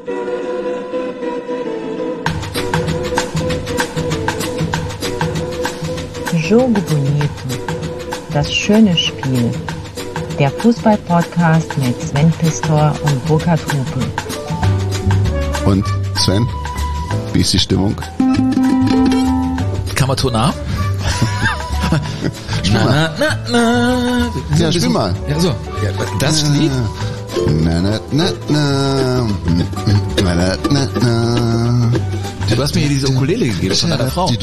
Jogo Bonito, das schöne Spiel. Der Fußball-Podcast mit Sven Pistor und Burkhard Hupe. Und Sven, wie ist die Stimmung? Kammerton. Na. Ja, spiel mal. Ja, so. Ja, das Lied? Na. Du hast mir hier diese Ukulele gegeben von deiner Frau.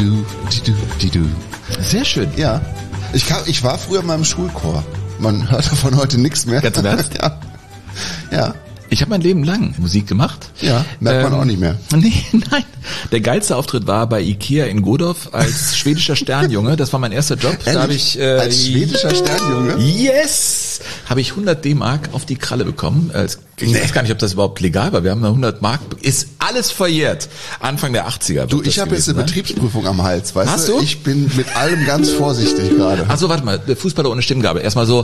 Sehr schön. Ja. Ich war früher mal im Schulchor. Man hört davon heute nichts mehr. Ganz im Ernst? Ja. Ich habe mein Leben lang Musik gemacht. Ja, merkt man auch nicht mehr. Nee, nein. Der geilste Auftritt war bei Ikea in Godorf als schwedischer Sternjunge. Das war mein erster Job. Da habe ich als schwedischer Sternjunge? Yes! Habe ich 100 D-Mark auf die Kralle bekommen. Ich weiß gar nicht, ob das überhaupt legal war. Wir haben 100 Mark. Ist alles verjährt. Anfang der 80er. Du, ich habe jetzt eine Betriebsprüfung am Hals, weißt Hast du? du? Ich bin mit allem ganz vorsichtig gerade. Ach so, warte mal. Der Fußballer ohne Stimmgabel. Erstmal so,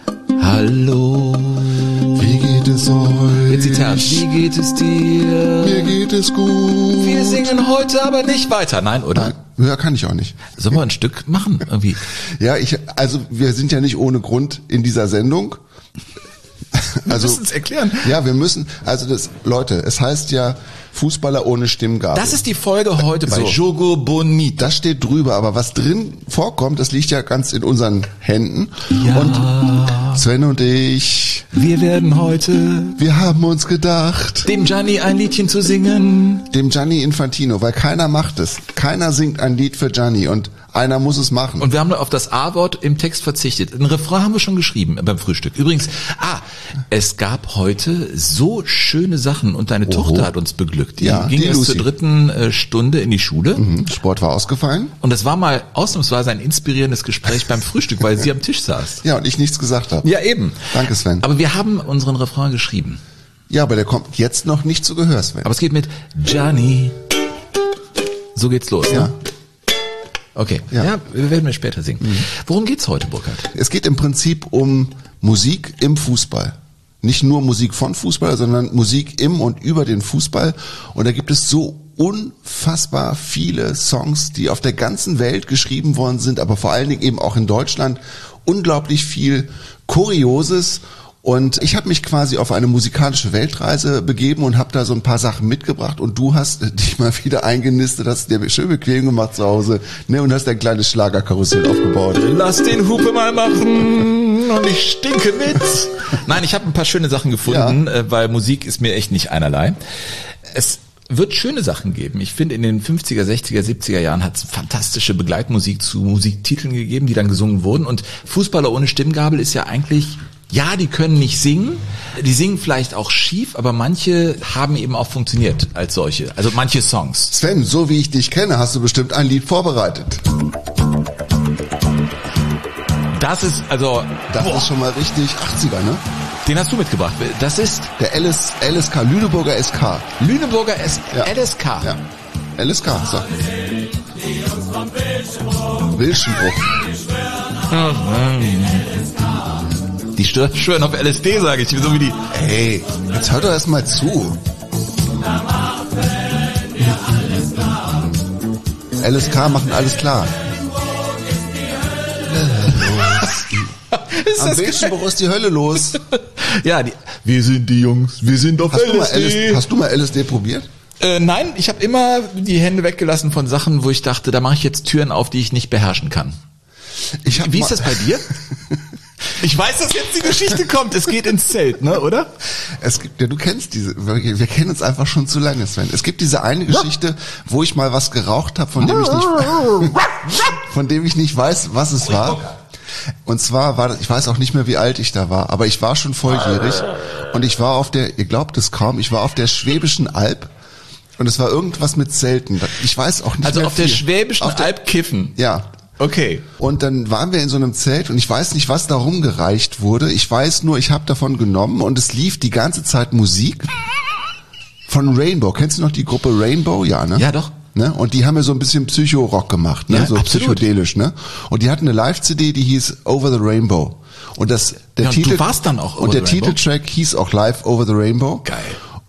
hallo. Wie geht es euch? Jetzt die ernst. Wie geht es dir? Mir geht es gut. Wir singen heute aber nicht weiter. Nein, oder? Nein, ja, kann ich auch nicht. Sollen wir ein Stück machen irgendwie? Ja, also wir sind ja nicht ohne Grund in dieser Sendung. Wir müssen es erklären. Ja, wir müssen, Leute, es heißt ja Fußballer ohne Stimmgabel. Das ist die Folge heute bei So. Jogo Bonito. Das steht drüber, aber was drin vorkommt, das liegt ja ganz in unseren Händen. Ja. Und Sven und ich, Wir werden heute wir haben uns gedacht, dem Gianni ein Liedchen zu singen. dem Gianni Infantino, weil keiner macht es. Keiner singt ein Lied für Gianni und einer muss es machen. Und wir haben auf das A-Wort im Text verzichtet. Ein Refrain haben wir schon geschrieben beim Frühstück. Übrigens, es gab heute so schöne Sachen und deine Tochter hat uns beglückt. Die Ja, ging die erst Lucy. zur 3. Stunde in die Schule. Sport war ausgefallen. Und es war mal ausnahmsweise ein inspirierendes Gespräch beim Frühstück, weil sie am Tisch saß. Ja, und ich nichts gesagt habe. Ja, eben. Danke, Sven. Aber wir haben unseren Refrain geschrieben. Ja, aber der kommt jetzt noch nicht zu Gehör, Sven. Aber es geht mit Gianni. So geht's los, Ja. ne? Okay. Ja. Ja, wir werden später singen. Worum geht's heute, Burkhard? Es geht im Prinzip um Musik im Fußball. Nicht nur Musik von Fußball, sondern Musik im und über den Fußball. Und da gibt es so unfassbar viele Songs, die auf der ganzen Welt geschrieben worden sind, aber vor allen Dingen eben auch in Deutschland. Unglaublich viel Kurioses. Und ich habe mich quasi auf eine musikalische Weltreise begeben und habe da so ein paar Sachen mitgebracht. Und du hast dich mal wieder eingenistet, hast dir schön bequem gemacht zu Hause, ne, und hast ein kleines Schlagerkarussell aufgebaut. Lass den Hupe mal machen und ich stinke mit. Nein, ich habe ein paar schöne Sachen gefunden, weil Musik ist mir echt nicht einerlei. Es wird schöne Sachen geben. Ich finde, in den 50er, 60er, 70er Jahren hat es fantastische Begleitmusik zu Musiktiteln gegeben, die dann gesungen wurden. Und Fußballer ohne Stimmgabel ist ja eigentlich... Ja, die können nicht singen, die singen vielleicht auch schief, aber manche haben eben auch funktioniert als solche, also manche Songs. Sven, so wie ich dich kenne, hast du bestimmt ein Lied vorbereitet. Das ist, also, Das ist schon mal richtig 80er, ne? den hast du mitgebracht. Das ist Der LSK, Lüneburger SK. Lüneburger Ja. LSK. Ja, LSK, so. Wilschenbruch. Die schwören auf LSD, sage ich, so wie die. Ey, jetzt hört doch erst mal zu. LSK machen alles klar. Am Wilschenbruch ist die Hölle los. Ja, wir sind die Jungs, wir sind auf LSD. Hast du mal LSD probiert? Nein, ich habe immer die Hände weggelassen von Sachen, wo ich dachte, da mache ich jetzt Türen auf, die ich nicht beherrschen kann. Wie ist das bei dir? Ich weiß, dass jetzt die Geschichte kommt. Es geht ins Zelt, ne, oder? Es gibt, ja, du kennst diese, wir kennen uns einfach schon zu lange, Sven. Es gibt diese eine Geschichte, wo ich mal was geraucht habe, von dem ich nicht weiß, was es war. Und zwar war das, ich weiß auch nicht mehr, wie alt ich da war, aber ich war schon volljährig und ich war ihr glaubt es kaum, ich war auf der Schwäbischen Alb und es war irgendwas mit Zelten. Ich weiß auch nicht Also mehr auf der viel. Schwäbischen Alb kiffen. Ja. Okay. Und dann waren wir in so einem Zelt und ich weiß nicht, was da rumgereicht wurde. Ich weiß nur, ich habe davon genommen und es lief die ganze Zeit Musik von Rainbow. Kennst du noch die Gruppe Rainbow? Ja, ne? Ja, doch. Ne? Und die haben ja so ein bisschen Psycho-Rock gemacht, ne? Ja, So absolut. psychedelisch, ne? Und die hatten eine Live-CD, die hieß Over the Rainbow. Und Ja, und du warst dann auch Over und der the Rainbow? Titeltrack hieß auch Live Over the Rainbow. Geil.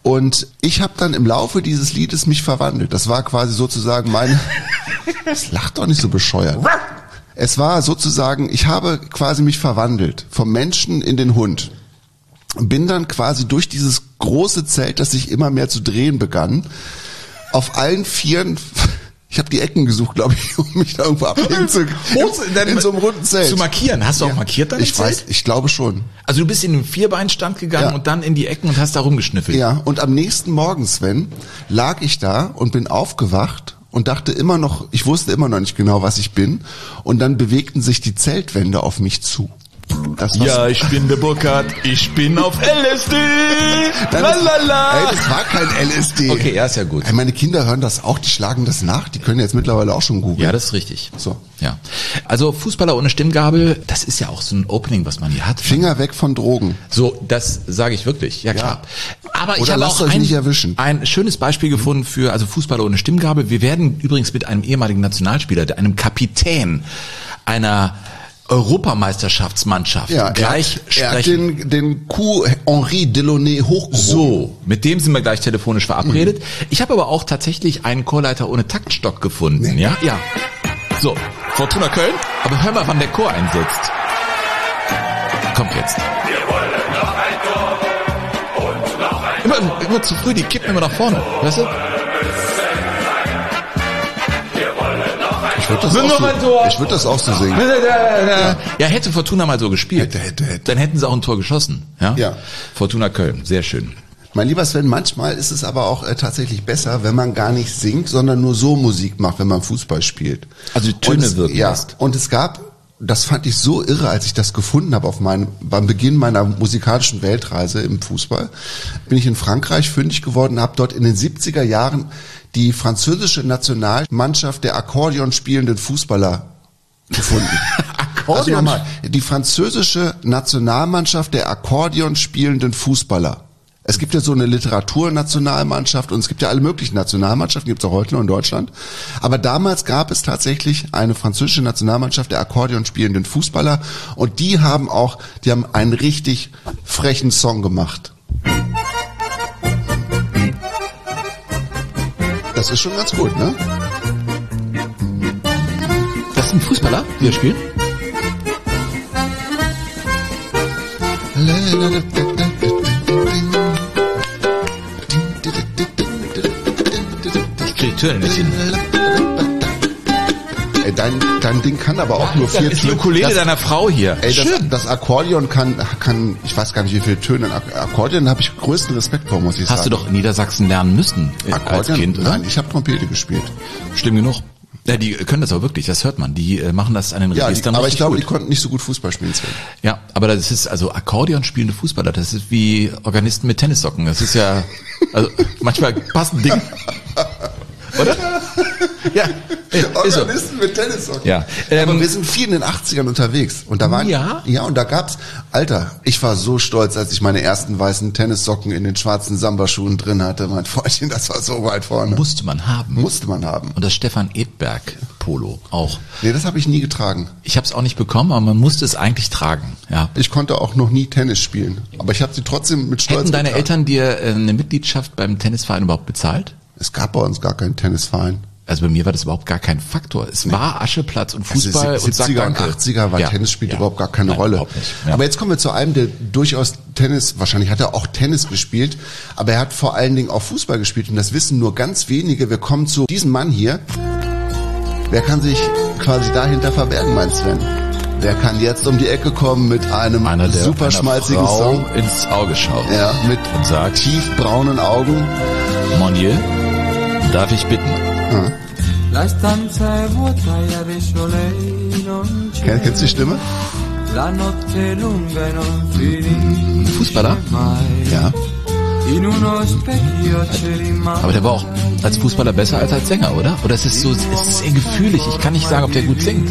Und ich habe dann im Laufe dieses Liedes mich verwandelt. Das war quasi sozusagen meine... Das lacht doch nicht so bescheuert. Es war sozusagen, ich habe quasi mich verwandelt vom Menschen in den Hund. Bin dann quasi durch dieses große Zelt, das sich immer mehr zu drehen begann, auf allen Vieren... Ich habe die Ecken gesucht, glaube ich, um mich da irgendwo abhängen zu können. In so einem runden Zelt. Zu markieren. Hast du auch markiert dann? Ich weiß, ich glaube schon. Also du bist in den Vierbeinstand gegangen und dann in die Ecken und hast da rumgeschnüffelt. Ja, und am nächsten Morgen, Sven, lag ich da und bin aufgewacht und dachte immer noch, ich wusste immer noch nicht genau, was ich bin. Und dann bewegten sich die Zeltwände auf mich zu. Ja, ich bin der Burkhard, ich bin auf LSD. Lalala. Ey, das war kein LSD. Okay, ja, ist ja gut. Ey, meine Kinder hören das auch, die schlagen das nach, die können jetzt mittlerweile auch schon googeln. Ja, das ist richtig. So. Ja. Also Fußballer ohne Stimmgabel, das ist ja auch so ein Opening, was man hier hat. Finger weg von Drogen. So, das sage ich wirklich, ja klar. Aber ich habe auch ein schönes Beispiel gefunden für also Fußballer ohne Stimmgabel. Wir werden übrigens mit einem ehemaligen Nationalspieler, einem Kapitän einer Europameisterschaftsmannschaft gleich sprechen. Er hat den Coup Henri Delaunay hochgehoben. So, mit dem sind wir gleich telefonisch verabredet. Ich habe aber auch tatsächlich einen Chorleiter ohne Taktstock gefunden. Nee. Ja. So, Fortuna Köln. Aber hör mal, wann der Chor einsetzt. Kommt jetzt. Wir wollen noch ein Tor und noch ein Immer zu früh, die kippen immer nach vorne. Weißt du? Ich würde das auch so singen. Ja, hätte Fortuna mal so gespielt. Hätte. Dann hätten sie auch ein Tor geschossen. Ja. Fortuna Köln, sehr schön. Mein lieber Sven, manchmal ist es aber auch tatsächlich besser, wenn man gar nicht singt, sondern nur so Musik macht, wenn man Fußball spielt. Also die Töne wirken lässt. Und es gab, das fand ich so irre, als ich das gefunden habe beim Beginn meiner musikalischen Weltreise im Fußball, bin ich in Frankreich fündig geworden, habe dort in den 70er Jahren die französische Nationalmannschaft der Akkordeon spielenden Fußballer gefunden. Also nochmal, die französische Nationalmannschaft der Akkordeon spielenden Fußballer. Es gibt ja so eine Literaturnationalmannschaft und es gibt ja alle möglichen Nationalmannschaften, gibt es auch heute noch in Deutschland. Aber damals gab es tatsächlich eine französische Nationalmannschaft der Akkordeon spielenden Fußballer und die haben einen richtig frechen Song gemacht. Das ist schon ganz gut, ne? Das ist ein Fußballer, der spielt? Ich krieg Töne nicht hin. Ey, dein Ding kann aber auch nur 4 Töne. Das ist die Ukulele deiner Frau hier. Ey, das Akkordeon kann, ich weiß gar nicht, wie viele Töne. Akkordeon habe ich größten Respekt vor, muss ich sagen. Hast du doch in Niedersachsen lernen müssen als Kind, oder? Nein, ich habe Trompete gespielt. Stimmt genug. Ja, die können das auch wirklich, das hört man. Die machen das an den Registern aber ich glaube, gut. die konnten nicht so gut Fußball spielen. Ja, aber das ist also Akkordeon spielende Fußballer, das ist wie Organisten mit Tennissocken. Das ist ja, also manchmal passen Dinge. Oder? Ja. Organisten mit Tennissocken. Ja. Aber wir sind viel in den 80ern unterwegs. Und da waren, und da gab's, Alter, ich war so stolz, als ich meine ersten weißen Tennissocken in den schwarzen Samba-Schuhen drin hatte. Mein Freundchen, das war so weit vorne. Musste man haben. Und das Stefan Edberg Polo auch. Nee, das habe ich nie getragen. Ich habe es auch nicht bekommen, aber man musste es eigentlich tragen. Ja. Ich konnte auch noch nie Tennis spielen. Aber ich habe sie trotzdem mit Stolz Hätten deine Eltern dir eine Mitgliedschaft beim Tennisverein überhaupt bezahlt? Es gab bei uns gar keinen Tennisverein. Also bei mir war das überhaupt gar kein Faktor. Es war Ascheplatz und Fußball also und 70er und 80er war Tennis spielte überhaupt gar keine Rolle. Überhaupt nicht. Ja. Aber jetzt kommen wir zu einem, der durchaus Tennis, wahrscheinlich hat er auch Tennis gespielt, aber er hat vor allen Dingen auch Fußball gespielt und das wissen nur ganz wenige. Wir kommen zu diesem Mann hier. Wer kann sich quasi dahinter verbergen, mein Sven? Wer kann jetzt um die Ecke kommen mit einem super schmalzigen Frau Song? Ins Auge schauen. Ja, mit und sagt, tiefbraunen Augen. Monier, darf ich bitten? La stanza è vuota e adesso lei non c'è. Kennst du die Stimme? La notte lunga e non finisce Fußballer? mai. Ja. In uno specchio c'è rimane. Aber der war auch als Fußballer besser als Sänger, oder? Oder es ist so, es ist sehr gefühlig. Ich kann nicht sagen, ob der gut singt.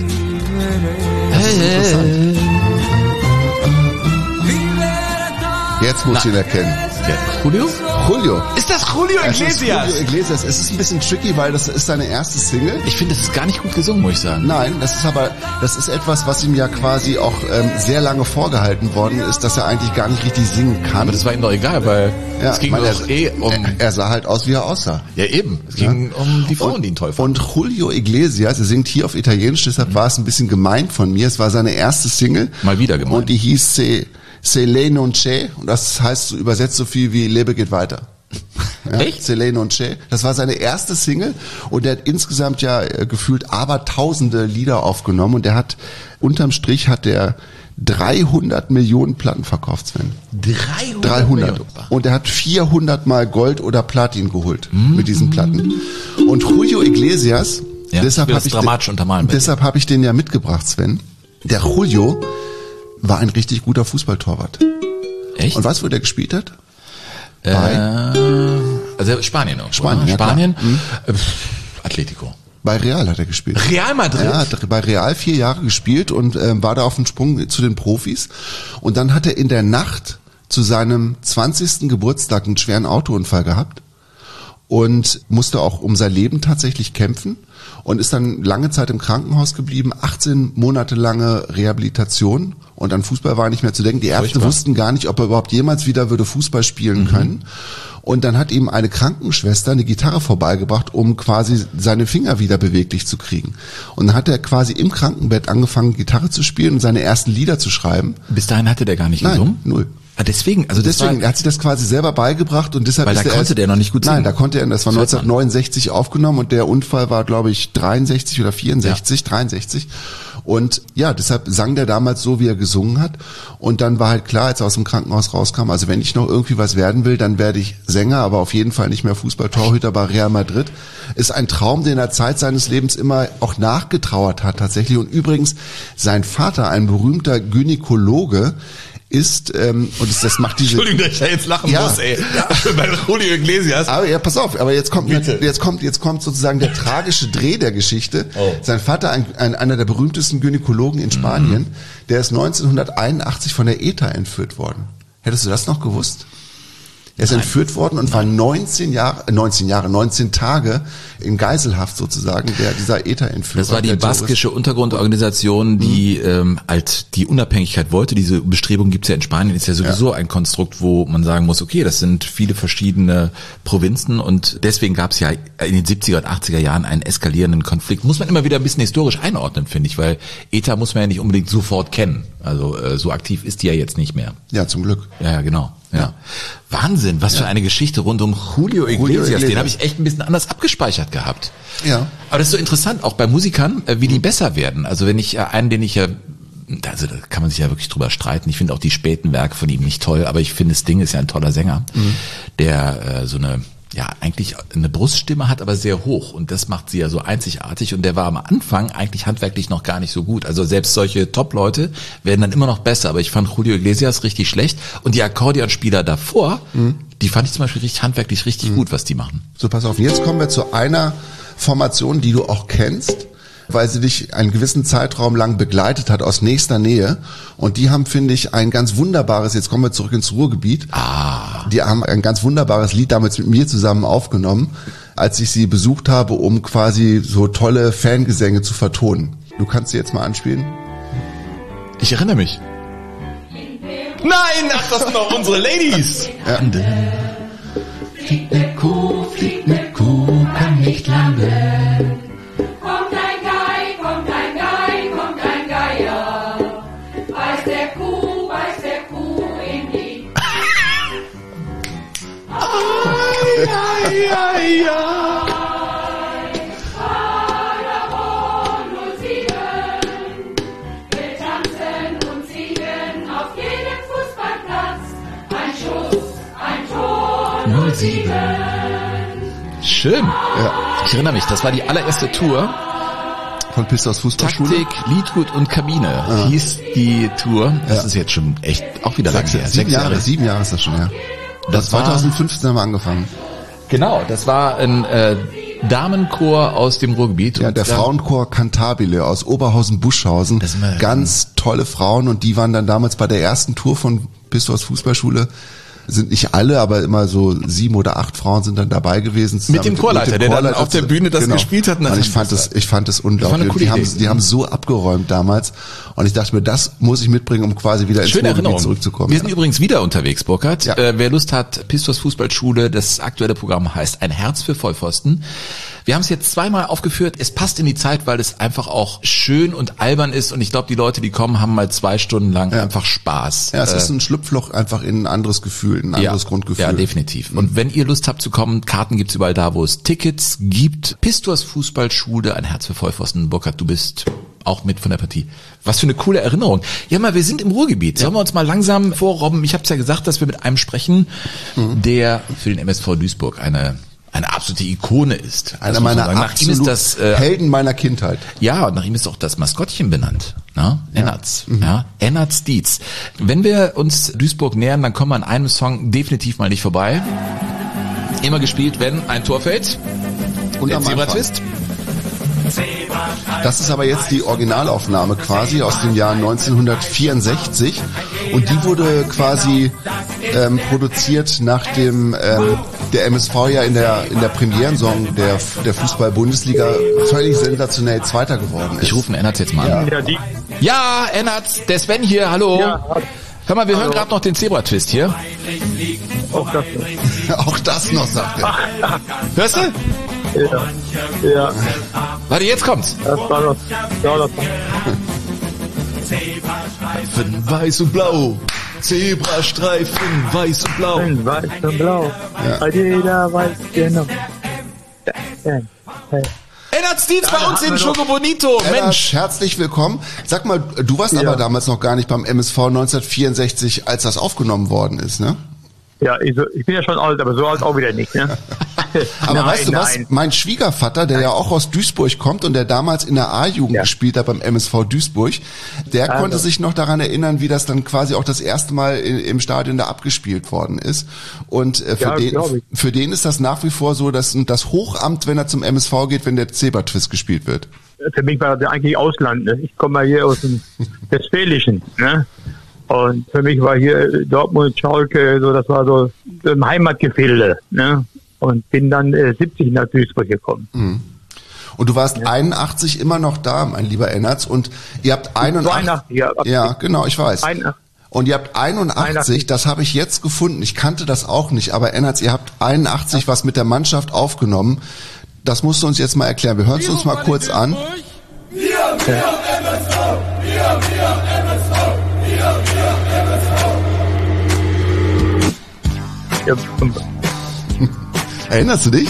Jetzt muss ich ihn erkennen. Ja, Julio? Julio. Ist das Julio Es ist Iglesias? Julio Iglesias. Es ist ein bisschen tricky, weil das ist seine erste Single. Ich finde, das ist gar nicht gut gesungen, muss ich sagen. Nein, das ist etwas, was ihm ja quasi auch sehr lange vorgehalten worden ist, dass er eigentlich gar nicht richtig singen kann. Aber das war ihm doch egal, weil es ging doch er sah halt aus, wie er aussah. Ja, eben. Es ging um die Frauen, die ihn toll fanden. Und Julio Iglesias, er singt hier auf Italienisch, deshalb war es ein bisschen gemein von mir. Es war seine erste Single. Mal wieder gemeint. Und die hieß Se lei non c'è. Und das heißt so übersetzt so viel wie Lebe geht weiter. Ja, Echt? Se lei non c'è. Das war seine erste Single und er hat insgesamt ja gefühlt tausende Lieder aufgenommen und unterm Strich hat der 300 Millionen Platten verkauft, Sven. 300. Millionen. Und er hat 400 Mal Gold oder Platin geholt mit diesen Platten. Und Julio Iglesias, Ja, deshalb ich will habe das dramatisch untermalen. deshalb habe ich den ja mitgebracht, Sven. Der Julio war ein richtig guter Fußballtorwart. Echt? Und weißt du, wo der gespielt hat? Also Spanien auch. Spanien, oder? ja, klar. Spanien. Atletico. Bei Real hat er gespielt. Real Madrid? Ja, hat bei Real 4 Jahre gespielt und war da auf dem Sprung zu den Profis. Und dann hat er in der Nacht zu seinem 20. Geburtstag einen schweren Autounfall gehabt und musste auch um sein Leben tatsächlich kämpfen und ist dann lange Zeit im Krankenhaus geblieben, 18 Monate lange Rehabilitation und an Fußball war nicht mehr zu denken. Die Ärzte Furchtbar. wussten gar nicht, ob er überhaupt jemals wieder würde Fußball spielen können. Und dann hat ihm eine Krankenschwester eine Gitarre vorbeigebracht, um quasi seine Finger wieder beweglich zu kriegen. Und dann hat er quasi im Krankenbett angefangen, Gitarre zu spielen und seine ersten Lieder zu schreiben. Bis dahin hatte der gar nicht gesungen? Null. Ah, deswegen, also Deswegen, er hat sich das quasi selber beigebracht und deshalb Weil ist da konnte der noch nicht gut singen. Nein, da konnte er, das war Das hört man. 1969 aufgenommen und der Unfall war, glaube ich, 63 oder 64, 63. Und ja, deshalb sang der damals so, wie er gesungen hat. Und dann war halt klar, als er aus dem Krankenhaus rauskam, also wenn ich noch irgendwie was werden will, dann werde ich Sänger, aber auf jeden Fall nicht mehr Fußballtorhüter bei Real Madrid. Ist ein Traum, den er Zeit seines Lebens immer auch nachgetrauert hat tatsächlich. Und übrigens, sein Vater, ein berühmter Gynäkologe, ist, und das macht diese... Entschuldigung, dass ich da jetzt lachen Ja. muss, ey. Bei Julio Iglesias. Aber ja, pass auf, aber jetzt kommt sozusagen der tragische Dreh der Geschichte. Oh. Sein Vater, einer der berühmtesten Gynäkologen in Spanien, der ist 1981 von der ETA entführt worden. Hättest du das noch gewusst? Er ist entführt worden und war 19 Tage in Geiselhaft sozusagen, dieser ETA-Entführer. Das war die der Terrorist. baskische Untergrundorganisation, die als die Unabhängigkeit wollte. Diese Bestrebung gibt's ja in Spanien, ist ja sowieso ein Konstrukt, wo man sagen muss, okay, das sind viele verschiedene Provinzen und deswegen gab's ja in den 70er und 80er Jahren einen eskalierenden Konflikt. Muss man immer wieder ein bisschen historisch einordnen, finde ich, weil ETA muss man ja nicht unbedingt sofort kennen. Also so aktiv ist die ja jetzt nicht mehr. Ja, zum Glück. Ja, genau. Ja. Wahnsinn, was für eine Geschichte rund um Julio Iglesias. Den habe ich echt ein bisschen anders abgespeichert gehabt. Ja. Aber das ist so interessant, auch bei Musikern, wie die besser werden. Also wenn ich einen, den ich ja, also da kann man sich ja wirklich drüber streiten. Ich finde auch die späten Werke von ihm nicht toll, aber ich finde, Sting ist ja ein toller Sänger, der so eine, ja, eigentlich eine Bruststimme hat, aber sehr hoch. Und das macht sie ja so einzigartig. Und der war am Anfang eigentlich handwerklich noch gar nicht so gut. Also selbst solche Top-Leute werden dann immer noch besser. Aber ich fand Julio Iglesias richtig schlecht. Und die Akkordeonspieler davor, die fand ich zum Beispiel handwerklich richtig gut, was die machen. So, pass auf, jetzt kommen wir zu einer Formation, die du auch kennst, weil sie dich einen gewissen Zeitraum lang begleitet hat aus nächster Nähe. Und die haben, finde ich, ein ganz wunderbares, jetzt kommen wir zurück ins Ruhrgebiet. Die haben ein ganz wunderbares Lied damals mit mir zusammen aufgenommen, als ich sie besucht habe, um quasi so tolle Fangesänge zu vertonen. Du kannst sie jetzt mal anspielen. Ich erinnere mich. Nein, ach, das sind doch unsere Ladies. Ja. Fliegt ne Kuh, kann nicht landen. Kommt ein Gei, kommt ein Gei, kommt ein Geier. Beißt der Kuh in die... Wir tanzen und siegen auf jedem Fußballplatz. Ein Schuss, ein Tor, 07. Schön. Ich erinnere mich, das war die allererste Tour. Von Pistos Fußballschule. Taktik, Liedgut und Kabine hieß die Tour. Das ist jetzt schon echt auch wieder lange her. 7 Jahre ist das schon her. Das war 2015 haben wir angefangen. Genau, das war ein Damenchor aus dem Ruhrgebiet. Ja, Und der da- Frauenchor Cantabile aus Oberhausen-Buschhausen. Das ist mal- Ganz tolle Frauen und die waren dann damals bei der ersten Tour von Pistos Fußballschule, sind nicht alle, aber immer so 7 oder 8 Frauen sind dann dabei gewesen. Mit dem Chorleiter, der dann auf der Bühne das gespielt hat. Und ich fand das unglaublich. Die haben so abgeräumt damals. Und ich dachte mir, das muss ich mitbringen, um quasi wieder ins Ruhrgebiet zurückzukommen. Wir sind übrigens wieder unterwegs, Burkhard. Ja. Wer Lust hat, Pistors Fußballschule, das aktuelle Programm heißt Ein Herz für Vollpfosten. Wir haben es jetzt zweimal aufgeführt. Es passt in die Zeit, weil es einfach auch schön und albern ist. Und ich glaube, die Leute, die kommen, haben mal 2 Stunden lang einfach Spaß. Ja, es ist ein Schlupfloch einfach in ein anderes Gefühl, ein anderes Grundgefühl. Ja, definitiv. Und wenn ihr Lust habt zu kommen, Karten gibt's überall da, wo es Tickets gibt. Pistors Fußballschule, Ein Herz für Vollpfosten. Burkhard, du bist auch mit von der Partie. Was für eine coole Erinnerung. Ja, mal, wir sind im Ruhrgebiet. Sollen wir uns mal langsam vorrobben? Ich habe es ja gesagt, dass wir mit einem sprechen, der für den MSV Duisburg eine absolute Ikone ist. Einer meiner Helden meiner Kindheit. Ja, und nach ihm ist auch das Maskottchen benannt. Ennertz. Ja, Ennertz Dietz. Wenn wir uns Duisburg nähern, dann kommen wir an einem Song definitiv mal nicht vorbei. Immer gespielt, wenn ein Tor fällt. Und der Zebra-Twist. Das ist aber jetzt die Originalaufnahme quasi aus dem Jahr 1964 und die wurde quasi produziert, nachdem der MSV ja in der Premierensaison der Fußball-Bundesliga völlig sensationell Zweiter geworden ist. Ich rufe den Ennertz jetzt mal an. Ja, Ennertz, der Sven hier, hallo. Ja. Hör mal, wir hören gerade noch den Zebra-Twist hier. Auch das noch, sagt er. Hörst du? Ja. Warte, jetzt kommt's. Das war das. Zebrastreifen weiß und blau. Zebrastreifen weiß und blau. Weiß und blau. Ja. Jeder weiß genau. Ennertz Dietz bei uns in Jogo Bonito. Mensch. Herzlich willkommen. Sag mal, du warst aber damals noch gar nicht beim MSV 1964, als das aufgenommen worden ist, ne? Ja, ich bin ja schon alt, aber so alt auch wieder nicht, ne? Aber weißt du was? Mein Schwiegervater, der ja auch aus Duisburg kommt und der damals in der A-Jugend gespielt hat beim MSV Duisburg, der konnte sich noch daran erinnern, wie das dann quasi auch das erste Mal im Stadion da abgespielt worden ist. Und für den ist das nach wie vor so, dass das Hochamt, wenn er zum MSV geht, wenn der Zebra-Twist gespielt wird. Für mich war das eigentlich Ausland, ne? Ich komme mal hier aus dem Westfälischen, ne? Und für mich war hier Dortmund, Schalke, so, das war so im Heimatgefilde, ne? Und bin dann 70 nach Duisburg gekommen. Mhm. Und du warst 81 immer noch da, mein lieber Ennertz, und ihr habt 81. Ja, genau, ich weiß. 81. Und ihr habt 81, das habe ich jetzt gefunden. Ich kannte das auch nicht, aber Ennertz, ihr habt 81 was mit der Mannschaft aufgenommen. Das musst du uns jetzt mal erklären. Wir hören es uns mal kurz an. Wir MSV, wir MSV. Ja. Erinnerst du dich?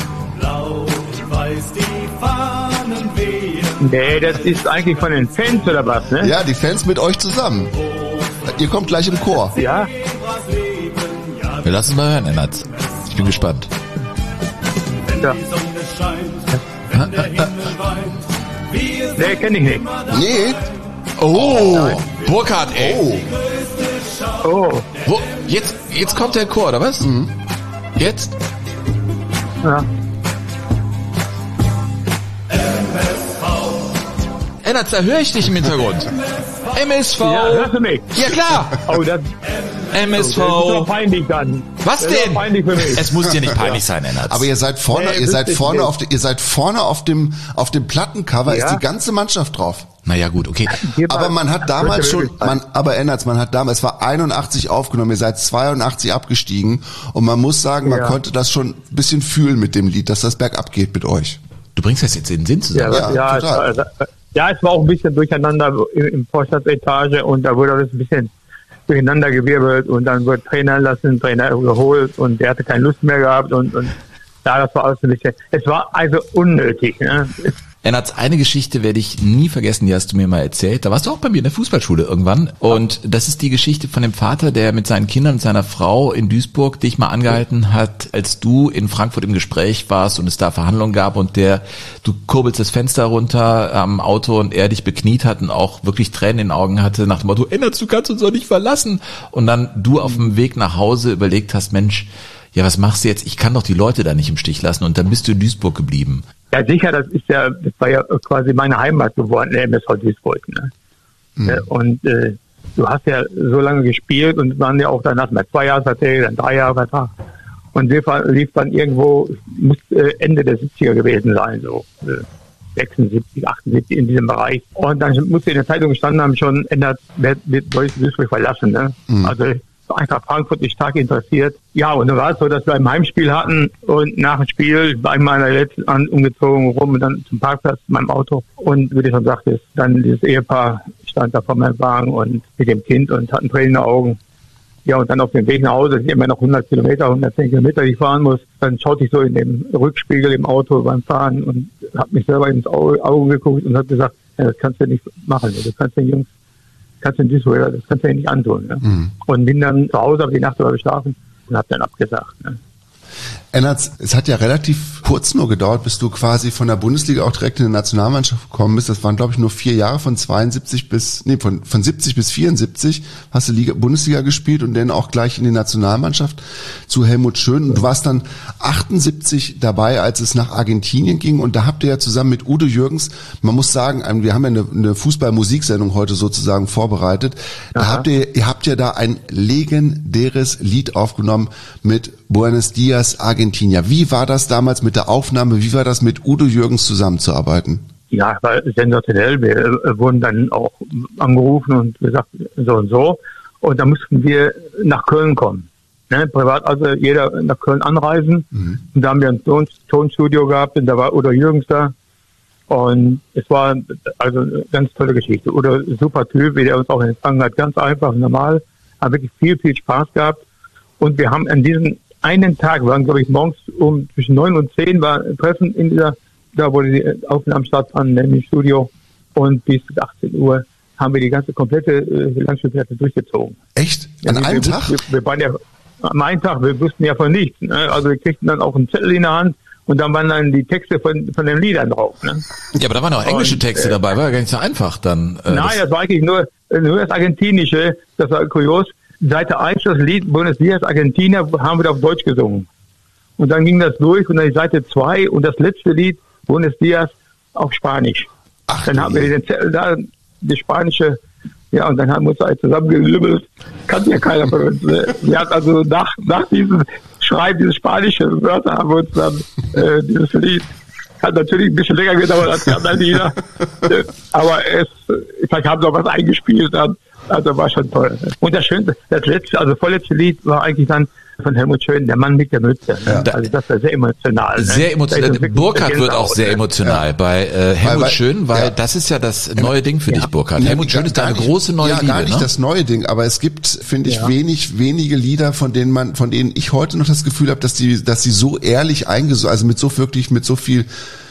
Nee, das ist eigentlich von den Fans oder was, ne? Ja, die Fans mit euch zusammen. Ihr kommt gleich im Chor. Ja. Wir lassen es mal hören, Ennertz. Ich bin gespannt. Ja. Nee, kenn ich nicht. Nee. Oh, Burkhard, ey. Oh. Jetzt kommt der Chor, oder was? Mhm. Jetzt? Ja. Ennertz, da höre ich dich im Hintergrund. MSV. Ja, hörst du mich? Ja, klar. Oh, das... MSV. Das ist doch peinlich dann. Was das denn? Peinlich für mich. Es muss dir nicht peinlich sein, Ennertz. Aber ihr seid vorne, ihr seid vorne auf dem Plattencover ist die ganze Mannschaft drauf. Naja, gut, okay. Aber man hat damals schon, Ennertz, es war 81 aufgenommen, ihr seid 82 abgestiegen und man muss sagen, man konnte das schon ein bisschen fühlen mit dem Lied, dass das bergab geht mit euch. Du bringst das jetzt in den Sinn zusammen. Ja, total. Es war auch ein bisschen durcheinander im Vorstandsetage und da wurde alles ein bisschen durcheinander gewirbelt und dann wurde Trainer geholt und der hatte keine Lust mehr gehabt und ja, das war alles ein bisschen, es war also unnötig, ne? Ennertz, eine Geschichte werde ich nie vergessen, die hast du mir mal erzählt. Da warst du auch bei mir in der Fußballschule irgendwann. Und das ist die Geschichte von dem Vater, der mit seinen Kindern und seiner Frau in Duisburg dich mal angehalten hat, als du in Frankfurt im Gespräch warst und es da Verhandlungen gab und du kurbelst das Fenster runter am Auto und er dich bekniet hat und auch wirklich Tränen in den Augen hatte nach dem Motto, Ennertz, du kannst uns doch nicht verlassen. Und dann du auf dem Weg nach Hause überlegt hast, Mensch, ja, was machst du jetzt? Ich kann doch die Leute da nicht im Stich lassen. Und dann bist du in Duisburg geblieben. Ja, sicher, das war ja quasi meine Heimat geworden, der MSV Duisburg. Ne? Mhm. Und du hast ja so lange gespielt und waren ja auch danach mal 2 Jahresverträge, dann 3 Jahre Vertrag. Und lief dann irgendwo, muss Ende der 70er gewesen sein, so 76, 78 in diesem Bereich. Und dann musste in der Zeitung gestanden haben, schon ändert, wird Duisburg verlassen. Ne? Mhm. Also Eintracht Frankfurt ist stark interessiert. Ja, und dann war es so, dass wir ein Heimspiel hatten und nach dem Spiel war ich meiner letzten umgezogen rum und dann zum Parkplatz in meinem Auto. Und wie du schon sagtest, dann dieses Ehepaar stand da vor meinem Wagen und mit dem Kind und hatten Tränen in den Augen. Ja, und dann auf dem Weg nach Hause, sind immer noch 110 Kilometer, die ich fahren muss. Dann schaute ich so in den Rückspiegel im Auto beim Fahren und habe mich selber ins Auge geguckt und habe gesagt, ja, das kannst du nicht machen. Das kannst du den Jungs, das kannst du ja nicht antun. Ne? Mhm. Und bin dann zu Hause, habe die Nacht über geschlafen und habe dann abgesagt. Ne? Ennards, es hat ja relativ kurz nur gedauert, bis du quasi von der Bundesliga auch direkt in die Nationalmannschaft gekommen bist. Das waren, glaube ich, nur 4 Jahre, von 70 bis 74 hast du Bundesliga gespielt und dann auch gleich in die Nationalmannschaft zu Helmut Schön. Und du warst dann 78 dabei, als es nach Argentinien ging. Und da habt ihr ja zusammen mit Udo Jürgens, man muss sagen, wir haben ja eine Fußball-Musiksendung heute sozusagen vorbereitet. Da ihr habt ja da ein legendäres Lied aufgenommen mit Buenos Dias, Argentina. Wie war das damals mit der Aufnahme? Wie war das mit Udo Jürgens zusammenzuarbeiten? Ja, war sensationell. Wir wurden dann auch angerufen und gesagt, so und so. Und da mussten wir nach Köln kommen. Ne? Privat, also jeder nach Köln anreisen. Mhm. Und da haben wir ein Tonstudio gehabt und da war Udo Jürgens da. Und es war also eine ganz tolle Geschichte. Udo, super Typ, wie der uns auch empfangen hat. Ganz einfach, normal. Hat wirklich viel, viel Spaß gehabt. Und wir haben an diesem einen Tag, waren glaube ich morgens zwischen 9 und 10 war Treffen in da wo die Aufnahmen stattfanden, nämlich im Studio. Und bis 18 Uhr haben wir die ganze komplette Langspielplatte durchgezogen. Echt? An einem Tag? Wir waren ja am einen Tag, wir wussten ja von nichts. Ne? Also wir kriegten dann auch einen Zettel in der Hand und dann waren dann die Texte von den Liedern drauf. Ne? Ja, aber da waren auch englische Texte dabei, war ja gar nicht so einfach dann. Nein, das war eigentlich nur das Argentinische, das war kurios. Seite 1, das Lied Buenos Dias, Argentina, haben wir auf Deutsch gesungen. Und dann ging das durch und dann die Seite 2 und das letzte Lied, Buenos Dias, auf Spanisch. Ach, dann haben wir den Zettel da, die spanische, ja, und dann haben wir uns halt zusammengelümmelt. Kannte ja keiner von uns. Ne? Wir hatten also nach diesem Schreiben, diese spanische Wörter, haben wir uns dann dieses Lied, hat natürlich ein bisschen länger gedauert als die anderen Lieder. Aber vielleicht haben sie auch was eingespielt dann. Also war schon toll. Und das Schönste, das letzte, also vorletzte Lied war eigentlich dann von Helmut Schön, der Mann mit der Mütze. Ja. Also das war sehr emotional. Sehr emotional. Burkhard wird auch sehr emotional bei Helmut Schön, weil das ist ja das neue Ding für dich, Burkhard. Helmut Schön ist da eine große neue Liebe. Ja, gar nicht das neue Ding, aber es gibt, finde ich, wenige Lieder, von denen ich heute noch das Gefühl habe, dass sie so ehrlich also mit so viel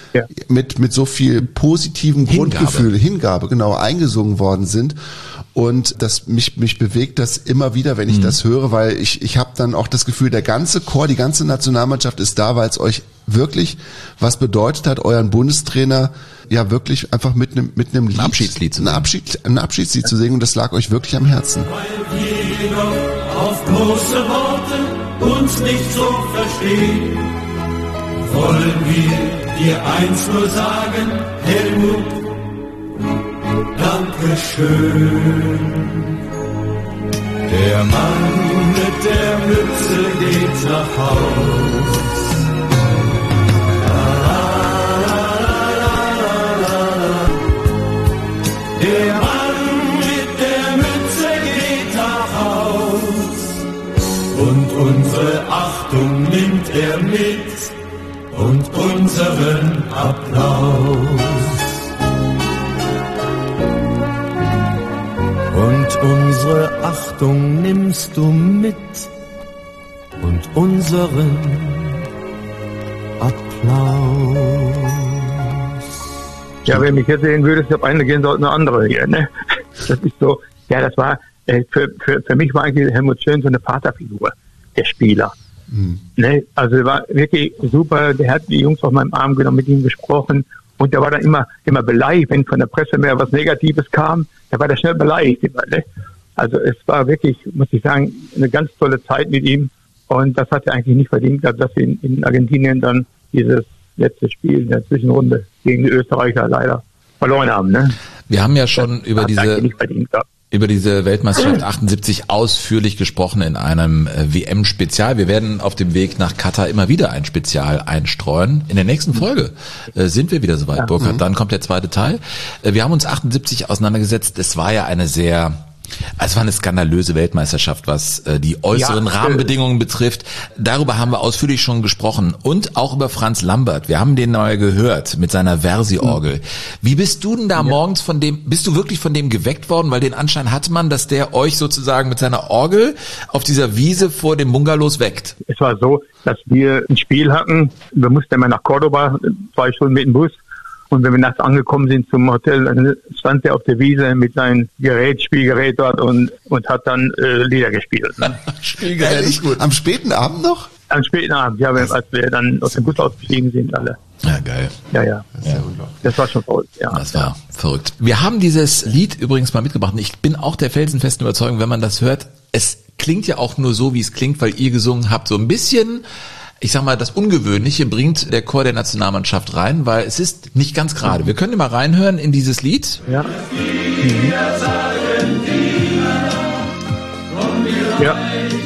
mit so viel positiven Grundgefühl, Hingabe, genau, eingesungen worden sind. Und das mich bewegt das immer wieder, wenn ich das höre, weil ich habe dann auch das Gefühl, der ganze Chor, die ganze Nationalmannschaft ist da, weil es euch wirklich was bedeutet hat, euren Bundestrainer ja wirklich einfach mit einem Lied, ein Abschiedslied zu singen, und das lag euch wirklich am Herzen. Weil wir jedoch auf große Worte uns nicht so verstehen, wollen wir dir eins nur sagen, Helmut, Dankeschön. Der Mann mit der Mütze geht nach Haus. Der Mann mit der Mütze geht nach Haus. Und unsere Achtung nimmt er mit und unseren Applaus. Und unsere Achtung nimmst du mit und unseren Applaus. Ja, wenn mich jetzt sehen würdest, ich habe eine gehen sollten, eine andere hier, ne? Das ist so, ja, das war, für mich war eigentlich Helmut Schön so eine Vaterfigur, der Spieler. Mhm. Ne? Also er war wirklich super, der hat die Jungs auf meinem Arm genommen, mit ihm gesprochen. Und der war dann immer beleidigt, wenn von der Presse mehr was Negatives kam, der war da schnell beleidigt. Ne? Also es war wirklich, muss ich sagen, eine ganz tolle Zeit mit ihm. Und das hat er eigentlich nicht verdient, dass wir in Argentinien dann dieses letzte Spiel in der Zwischenrunde gegen die Österreicher leider verloren haben. Ne? Wir haben ja schon über diese... über diese Weltmeisterschaft 78 ausführlich gesprochen in einem WM-Spezial. Wir werden auf dem Weg nach Katar immer wieder ein Spezial einstreuen. In der nächsten Folge sind wir wieder soweit, Burkhard. Dann kommt der zweite Teil. Wir haben uns 78 auseinandergesetzt. Es war ja es war eine skandalöse Weltmeisterschaft, was die äußeren Rahmenbedingungen betrifft. Darüber haben wir ausführlich schon gesprochen. Und auch über Franz Lambert. Wir haben den neu gehört mit seiner Versi-Orgel. Wie bist du denn da morgens bist du wirklich von dem geweckt worden? Weil den Anschein hatte man, dass der euch sozusagen mit seiner Orgel auf dieser Wiese vor dem Bungalows weckt. Es war so, dass wir ein Spiel hatten. Wir mussten immer nach Cordoba, 2 Stunden mit dem Bus. Und wenn wir nachts angekommen sind zum Hotel, dann stand er auf der Wiese mit seinem Spielgerät dort und hat dann Lieder gespielt. Ne? Spielgerät, gut. Am späten Abend noch? Am späten Abend, ja, als wir dann aus dem Bus ausgestiegen sind, alle. Ja, geil. Ja. Das war schon verrückt, ja. Das war verrückt. Wir haben dieses Lied übrigens mal mitgebracht. Und ich bin auch der felsenfesten Überzeugung, wenn man das hört, es klingt ja auch nur so, wie es klingt, weil ihr gesungen habt. So ein bisschen, ich sag mal, das Ungewöhnliche bringt der Chor der Nationalmannschaft rein, weil es ist nicht ganz gerade. Wir können mal reinhören in dieses Lied. Ja. Ja.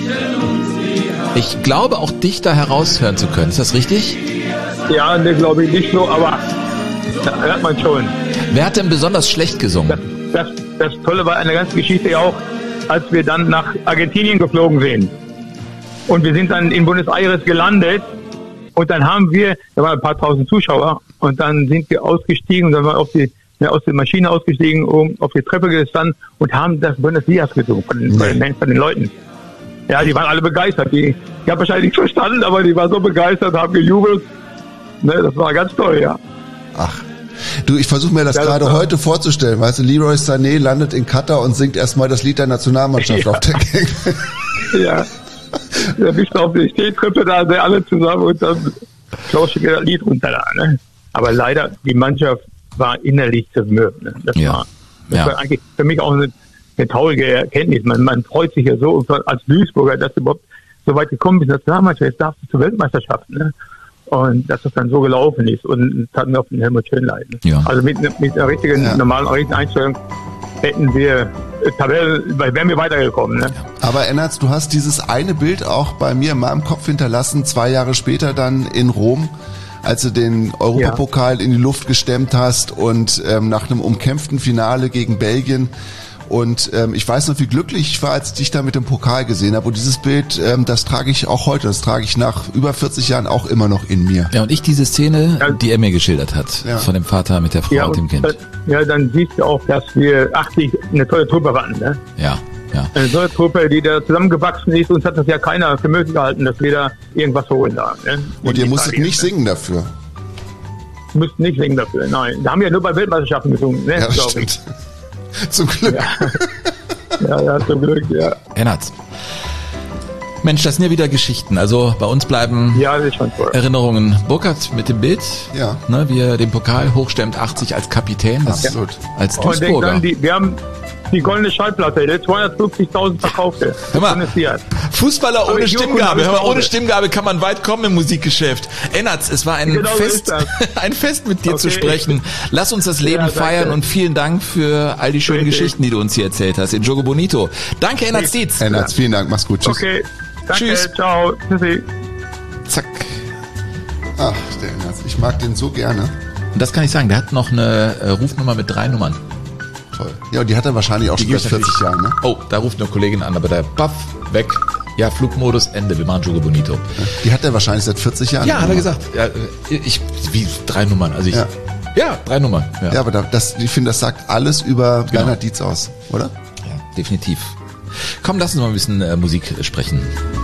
Ich glaube auch dich da heraushören zu können. Ist das richtig? Ja, ne, glaube ich nicht so, aber da hört man schon. Wer hat denn besonders schlecht gesungen? Das Tolle war an der ganzen Geschichte ja auch, als wir dann nach Argentinien geflogen sind. Und wir sind dann in Buenos Aires gelandet und dann da waren ein paar tausend Zuschauer und dann sind wir ausgestiegen und dann waren wir aus der Maschine ausgestiegen, auf die Treppe gestanden und haben das Buenos Dias gesungen von den Leuten. Ja, die waren alle begeistert. Die haben wahrscheinlich nichts verstanden, aber die waren so begeistert, haben gejubelt. Ne, das war ganz toll, ja. Ach. Du, ich versuche mir das gerade heute vorzustellen. Weißt du, Leroy Sané landet in Katar und singt erstmal das Lied der Nationalmannschaft auf der Gang. Ja. Der bist auf der Stehtreppe da, alle zusammen und dann klausche ich das Lied runter da. Ne? Aber leider, die Mannschaft war innerlich zermürbt. Ne? Das war eigentlich für mich auch eine traurige Erkenntnis. Man freut sich ja so als Duisburger, dass du überhaupt so weit gekommen bist, Nationalmannschaft, jetzt darfst du zur Weltmeisterschaft. Ne? Und dass das dann so gelaufen ist. Und das hat mir auf den Helmut Schön leid. Ne? Ja. Also mit einer richtigen, normalen Einstellung hätten wir wären wir weitergekommen. Ne? Aber Ennertz, du hast dieses eine Bild auch bei mir in meinem Kopf hinterlassen, 2 Jahre später dann in Rom, als du den Europapokal in die Luft gestemmt hast und nach einem umkämpften Finale gegen Belgien. Und ich weiß noch, wie glücklich ich war, als ich dich da mit dem Pokal gesehen habe. Und dieses Bild, das trage ich auch heute, das trage ich nach über 40 Jahren auch immer noch in mir. Ja, und ich diese Szene, die er mir geschildert hat, von dem Vater mit der Frau und dem Kind. Dann siehst du auch, dass wir 80 eine tolle Truppe waren. Ne? Ja. Eine tolle Truppe, die da zusammengewachsen ist. Uns hat das ja keiner für möglich gehalten, dass wir da irgendwas holen da. Ne? Und ihr musstet nicht singen dafür? Wir mussten nicht singen dafür, nein. Da haben wir nur bei Weltmeisterschaften gesungen. Ne? Ja, das stimmt. Zum Glück. Ja, zum Glück, ja. Ennertz. Mensch, das sind ja wieder Geschichten. Also bei uns bleiben das ist schon toll. Erinnerungen. Burkhard mit dem Bild, wie er den Pokal hochstemmt, 80 als Kapitän. Absolut. Als Duisburger. Wir haben die goldene Schallplatte, 250.000 verkaufte. Hör mal, Fußballer ohne Stimmgabe. Hör mal, ohne Stimmgabe kann man weit kommen im Musikgeschäft. Ennertz, es war ein Fest mit dir zu sprechen. Lass uns das Leben feiern und vielen Dank für all die schönen Geschichten, die du uns hier erzählt hast in Jogo Bonito. Danke, Ennertz Dietz. Ennertz, vielen Dank, mach's gut. Tschüss. Okay, danke, tschüss. Ciao, tschüssi. Zack. Ach, der Ennertz, ich mag den so gerne. Und das kann ich sagen, der hat noch eine Rufnummer mit 3 Nummern. Toll. Ja, und die hat er wahrscheinlich auch schon seit 40 Jahren, ne? Oh, da ruft eine Kollegin an, aber der Buff weg. Ja, Flugmodus, Ende. Wir machen Jogo Bonito. Die hat er wahrscheinlich seit 40 Jahren. Ja, hat er gesagt. Ja, wie 3 Nummern. Also 3 Nummern. Ja, aber ich finde, das sagt alles über Bernhard Dietz aus, oder? Ja, definitiv. Komm, lass uns mal ein bisschen Musik sprechen.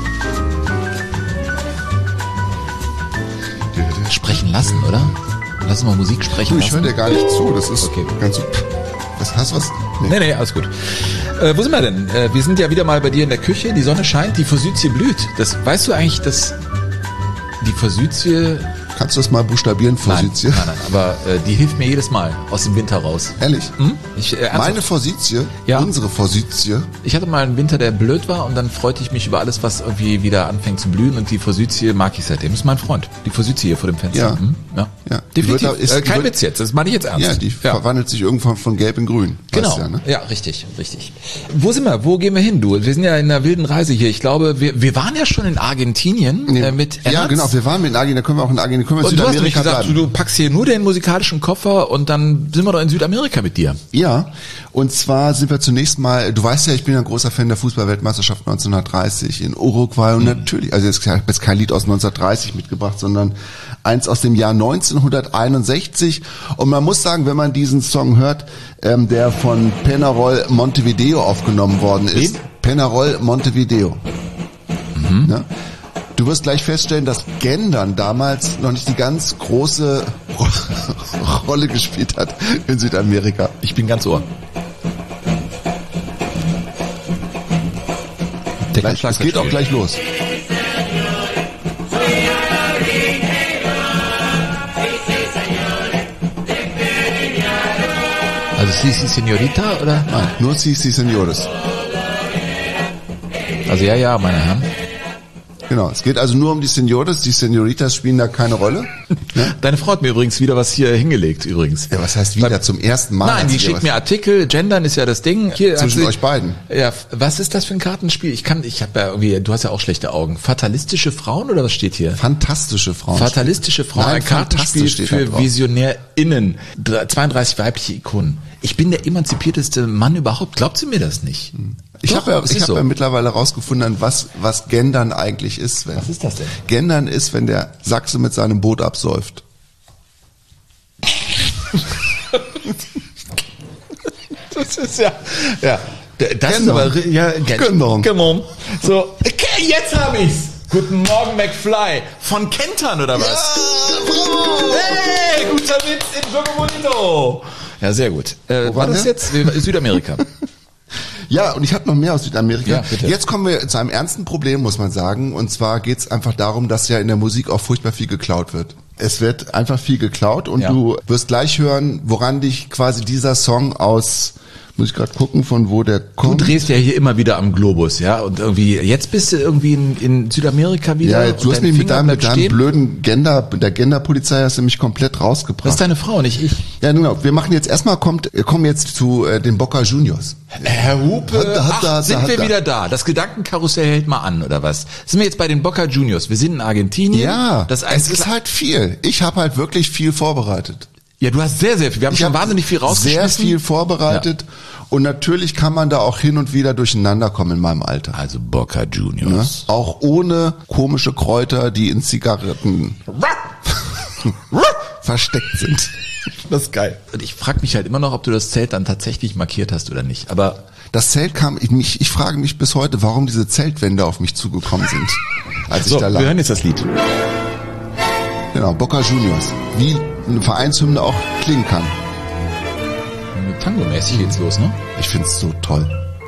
Sprechen lassen, oder? Lass uns mal Musik sprechen lassen. Ich höre dir gar nicht zu. Das ist ganz so. Hast du was? Nee, alles gut. Wo sind wir denn? Wir sind ja wieder mal bei dir in der Küche. Die Sonne scheint, die Forsythie blüht. Weißt du eigentlich, dass die Forsythie Kannst du das mal buchstabieren, Forsythie? Nein, aber die hilft mir jedes Mal aus dem Winter raus. Ehrlich? Ernsthaft? Meine Forsythie, Ja. unsere Forsythie. Ich hatte mal einen Winter, der blöd war und dann freute ich mich über alles, was irgendwie wieder anfängt zu blühen und die Forsythie mag ich seitdem. Das ist mein Freund. Die Forsythie hier vor dem Fenster. Ja. Ja. Ja. Definitiv. Die wird da- Kein Witz jetzt, das meine ich jetzt ernst. Ja, die verwandelt sich irgendwann von gelb in grün. Genau. Weißt du ja, ne? Ja, richtig. Wo sind wir? Wo gehen wir hin, du? Wir sind ja in einer wilden Reise hier. Ich glaube, wir waren ja schon in Argentinien mit Ja, Ernst. genau. Wir waren mit Argentinien, da können wir auch in Argentinien, können wir in Und du hast nämlich Südamerika gesagt, bleiben. du packst hier nur den musikalischen Koffer und dann sind wir doch in Südamerika mit dir. Ja, und zwar sind wir zunächst mal, du weißt ja, ich bin ja ein großer Fan der Fußballweltmeisterschaft 1930 in Uruguay und natürlich, also ich habe jetzt kein Lied aus 1930 mitgebracht, sondern eins aus dem Jahr 1961 und man muss sagen, wenn man diesen Song hört, der von Peñarol Montevideo aufgenommen worden ist. Wen? Peñarol Montevideo. Ne? Du wirst gleich feststellen, dass Gendern damals noch nicht die ganz große Rolle gespielt hat in Südamerika. Ich bin ganz ohr. Es geht auch gleich los. Also Sie, Señorita, oder? Nein, nur si Señores. Also ja, meine Herren. Genau, es geht also nur um die Señores, die Señoritas spielen da keine Rolle. Ne? Deine Frau hat mir übrigens wieder was hier hingelegt, übrigens. Ja, was heißt wieder? Zum ersten Mal? Nein, hat die sie dir schickt was- mir Artikel, Gendern ist ja das Ding. Hier Zwischen hat sie- euch beiden. Ja, was ist das für ein Kartenspiel? Ich habe ja irgendwie, du hast ja auch schlechte Augen. Fatalistische Frauen oder was steht hier? Fantastische Frauen. Fatalistische Frauen, Nein, ein Kartenspiel fantastisch steht da für drauf. VisionärInnen. 32 weibliche Ikonen. Ich bin der emanzipierteste Mann überhaupt. Glaubt sie mir das nicht? Ich Doch, habe es ja, ist so. ja mittlerweile rausgefunden, was Gendern eigentlich ist, Sven. Was ist das denn? Gendern ist, wenn der Sachse mit seinem Boot absäuft. Das ist ja. Das ist Gendern. aber, ja, Gendern. Genau. So, okay, jetzt hab ich's. Guten Morgen, McFly. Von Kentern oder was? Hey, guter Witz in Jogo Bonito. Ja, sehr gut. War waren das wir? jetzt Südamerika? Ja, und ich habe noch mehr aus Südamerika. Ja, bitte. Jetzt kommen wir zu einem ernsten Problem, muss man sagen. Und zwar geht's einfach darum, dass ja in der Musik auch furchtbar viel geklaut wird. Es wird einfach viel geklaut und Ja. du wirst gleich hören, woran dich quasi dieser Song aus, muss ich gerade gucken, von wo der Du kommt. drehst ja hier immer wieder am Globus, ja, und irgendwie, jetzt bist du irgendwie in Südamerika wieder. Ja, und du hast dein mich mit Finger deinem bleibt stehen. blöden der Genderpolizei hast du mich komplett Das rausgebracht. ist deine Frau, nicht ich. Ja, genau. Wir machen jetzt erstmal kommen jetzt zu den Boca Juniors. Herr Hupe, sind wir da. wieder da? Das Gedankenkarussell hält mal an, oder was? Sind wir jetzt bei den Boca Juniors? Wir sind in Argentinien. Ja, das es ist halt viel. Ich habe halt wirklich viel vorbereitet. ja, du hast sehr, sehr viel. Wir haben Ich schon hab wahnsinnig viel rausgeschmissen. Sehr viel vorbereitet. Und natürlich kann man da auch hin und wieder durcheinander kommen in meinem Alter. Also Boca Ne? Juniors. Auch ohne komische Kräuter, die in Zigaretten versteckt sind. Das ist geil. Und ich frage mich halt immer noch, ob du das Zelt dann tatsächlich markiert hast oder nicht. Aber Das Zelt kam, ich frage mich bis heute, warum diese Zeltwände auf mich zugekommen sind, als ich so, da wir lag. hören jetzt das Lied. Genau, Boca Juniors. Wie eine Vereinshymne auch klingen kann. Tango-mäßig geht's los, ne? Ich find's so toll.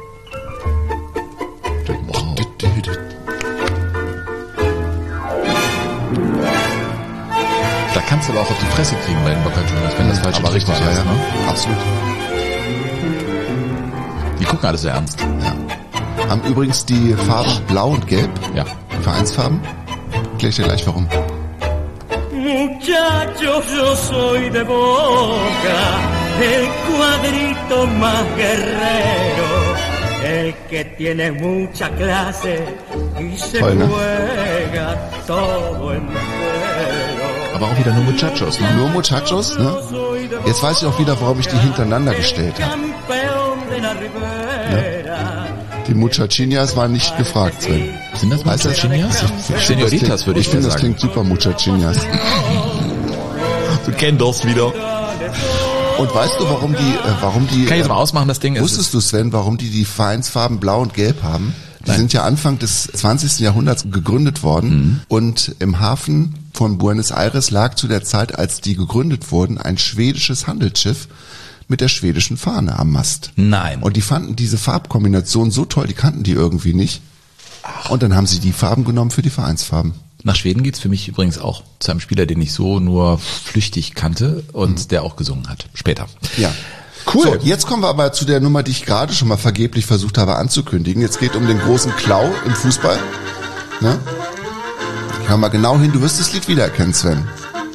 Da kannst du aber auch auf die Fresse kriegen bei den Boca Juniors, wenn das falsch Aber richtig, ja, ja, absolut. Die gucken alle so ernst. Ja. Haben übrigens die Farben Blau und Gelb, Ja. die Vereinsfarben. Erklär ich dir gleich warum. Muchachos, yo soy de Boca, el cuadrito más guerrero, el que tiene mucha clase y se Toll, ne? juega todo entero. Aber auch wieder nur Muchachos, ne? Nur Muchachos, ne? Jetzt weiß ich auch wieder, warum ich die hintereinander gestellt habe. Campeón de la Ribera. Die Muchachinas waren nicht gefragt, Sven. Sind das Heißt das? Muchachinas? Senoritas würde ich finde, das sagen. klingt super, Muchachinas. Du kennst das wieder. Und weißt du, warum die, Kann ich jetzt mal ausmachen, das Ding? wusstest du, Sven, warum die Vereinsfarben Blau und Gelb haben? Die Nein. sind ja Anfang des 20. Jahrhunderts gegründet worden und im Hafen von Buenos Aires lag zu der Zeit, als die gegründet wurden, ein schwedisches Handelsschiff mit der schwedischen Fahne am Mast. Nein. Und die fanden diese Farbkombination so toll, die kannten die irgendwie nicht. Und dann haben sie die Farben genommen für die Vereinsfarben. Nach Schweden geht's für mich übrigens auch zu einem Spieler, den ich so nur flüchtig kannte und der auch gesungen hat. Später. Ja. Cool. So, jetzt kommen wir aber zu der Nummer, die ich gerade schon mal vergeblich versucht habe anzukündigen. Jetzt geht um den großen Klau im Fußball. Ne? Hör mal genau hin, du wirst das Lied wiedererkennen, Sven.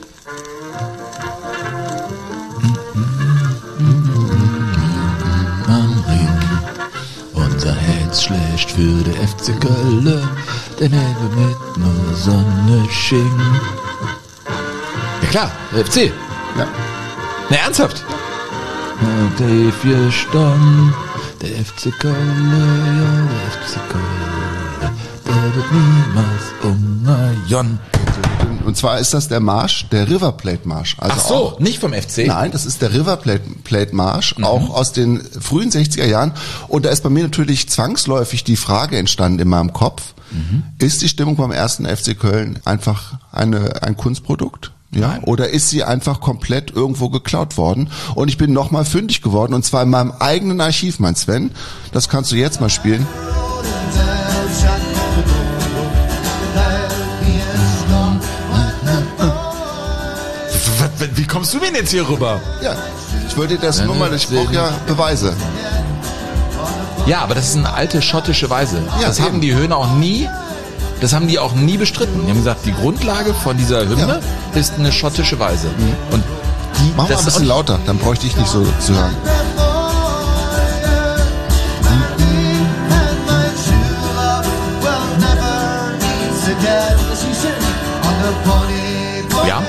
Unser Herz schlägt für der FC Köln, den Himmel mit nur Sonne schien. Ja klar, der FC. Ja. Na, ernsthaft? Der vier Stamm, der FC Köln, ja, der FC Köln, der wird niemals umgehen. Und zwar ist das der Marsch, der River Plate Marsch. Also Ach so, auch, nicht vom FC? Nein, das ist der River Plate Marsch, auch aus den frühen 60er Jahren. Und da ist bei mir natürlich zwangsläufig die Frage entstanden in meinem Kopf, ist die Stimmung beim ersten FC Köln einfach ein Kunstprodukt? Ja, Nein. oder ist sie einfach komplett irgendwo geklaut worden? Und ich bin nochmal fündig geworden, und zwar in meinem eigenen Archiv, mein Sven. Das kannst du jetzt mal spielen. Wie kommst du denn jetzt hier rüber? Ja, ich wollte das nur mal, ich brauche ja Beweise. Ja, aber das ist eine alte schottische Weise. Ja, das eben. haben die Höhner auch nie, das haben die auch nie bestritten. Die haben gesagt, die Grundlage von dieser Hymne ist eine schottische Weise. Und die, Mach mal ein bisschen lauter, dann bräuchte ich nicht so zu hören. Ja.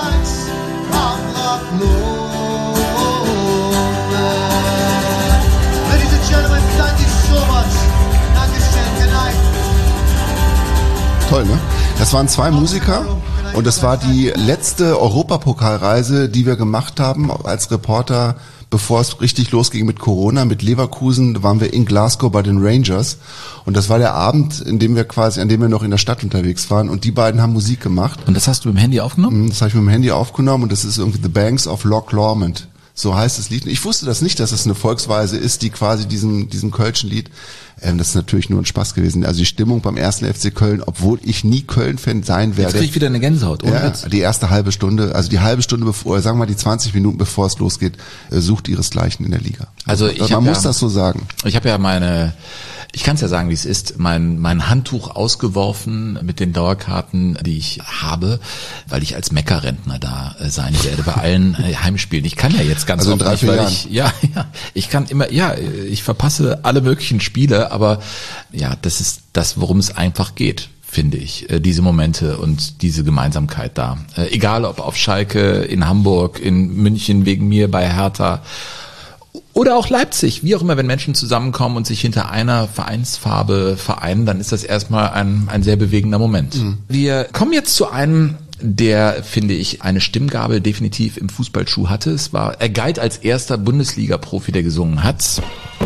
Toll, ne? Das waren zwei Musiker und das war die letzte Europapokalreise, die wir gemacht haben als Reporter, bevor es richtig losging mit Corona, mit Leverkusen. Da waren wir in Glasgow bei den Rangers und das war der Abend, an dem wir noch in der Stadt unterwegs waren und die beiden haben Musik gemacht. Und das hast du mit dem Handy aufgenommen? Das habe ich mit dem Handy aufgenommen und das ist irgendwie The Banks of Loch Lomond. So heißt das Lied. Ich wusste das nicht, dass es eine Volksweise ist, die quasi diesem Kölschen Lied. Das ist natürlich nur ein Spaß gewesen. Also die Stimmung beim ersten FC Köln, obwohl ich nie Köln-Fan sein werde. Jetzt krieg ich wieder eine Gänsehaut. Ohne Witz. Die erste halbe Stunde, also die halbe Stunde bevor, sagen wir mal die 20 Minuten bevor es losgeht, sucht ihresgleichen in der Liga. Also man muss das so sagen. Ich habe ja ich kann es ja sagen, wie es ist, mein Handtuch ausgeworfen mit den Dauerkarten, die ich habe, weil ich als Meckerrentner da sein werde bei allen Heimspielen. Ich kann ja jetzt ganz also in oft 3-4 nicht, Jahren. Ich kann immer, ich verpasse alle möglichen Spiele, aber ja, das ist das, worum es einfach geht, finde ich, diese Momente und diese Gemeinsamkeit da. Egal ob auf Schalke, in Hamburg, in München wegen mir, bei Hertha oder auch Leipzig, wie auch immer, wenn Menschen zusammenkommen und sich hinter einer Vereinsfarbe vereinen, dann ist das erstmal ein sehr bewegender Moment. Wir kommen jetzt zu einem, der, finde ich, eine Stimmgabel definitiv im Fußballschuh hatte. Er galt als erster Bundesliga-Profi, der gesungen hat.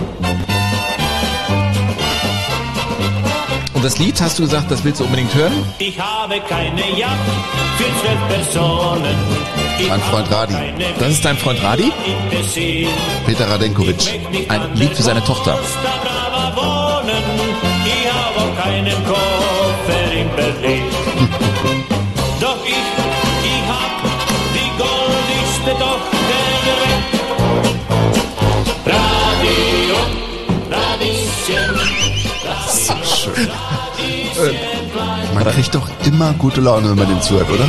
Und das Lied, hast du gesagt, das willst du unbedingt hören? Ich habe keine Yacht für 12 Personen. Mein Freund Radi. Das ist dein Freund Radi? Peter Radenkovic. Ein Lied für seine Tochter. Ich habe auch keinen Koffer in Berlin. Doch ich hab die goldigste Tochter der Welt. Radio, Radieschen. Man kriegt doch immer gute Laune, wenn man dem zuhört, oder?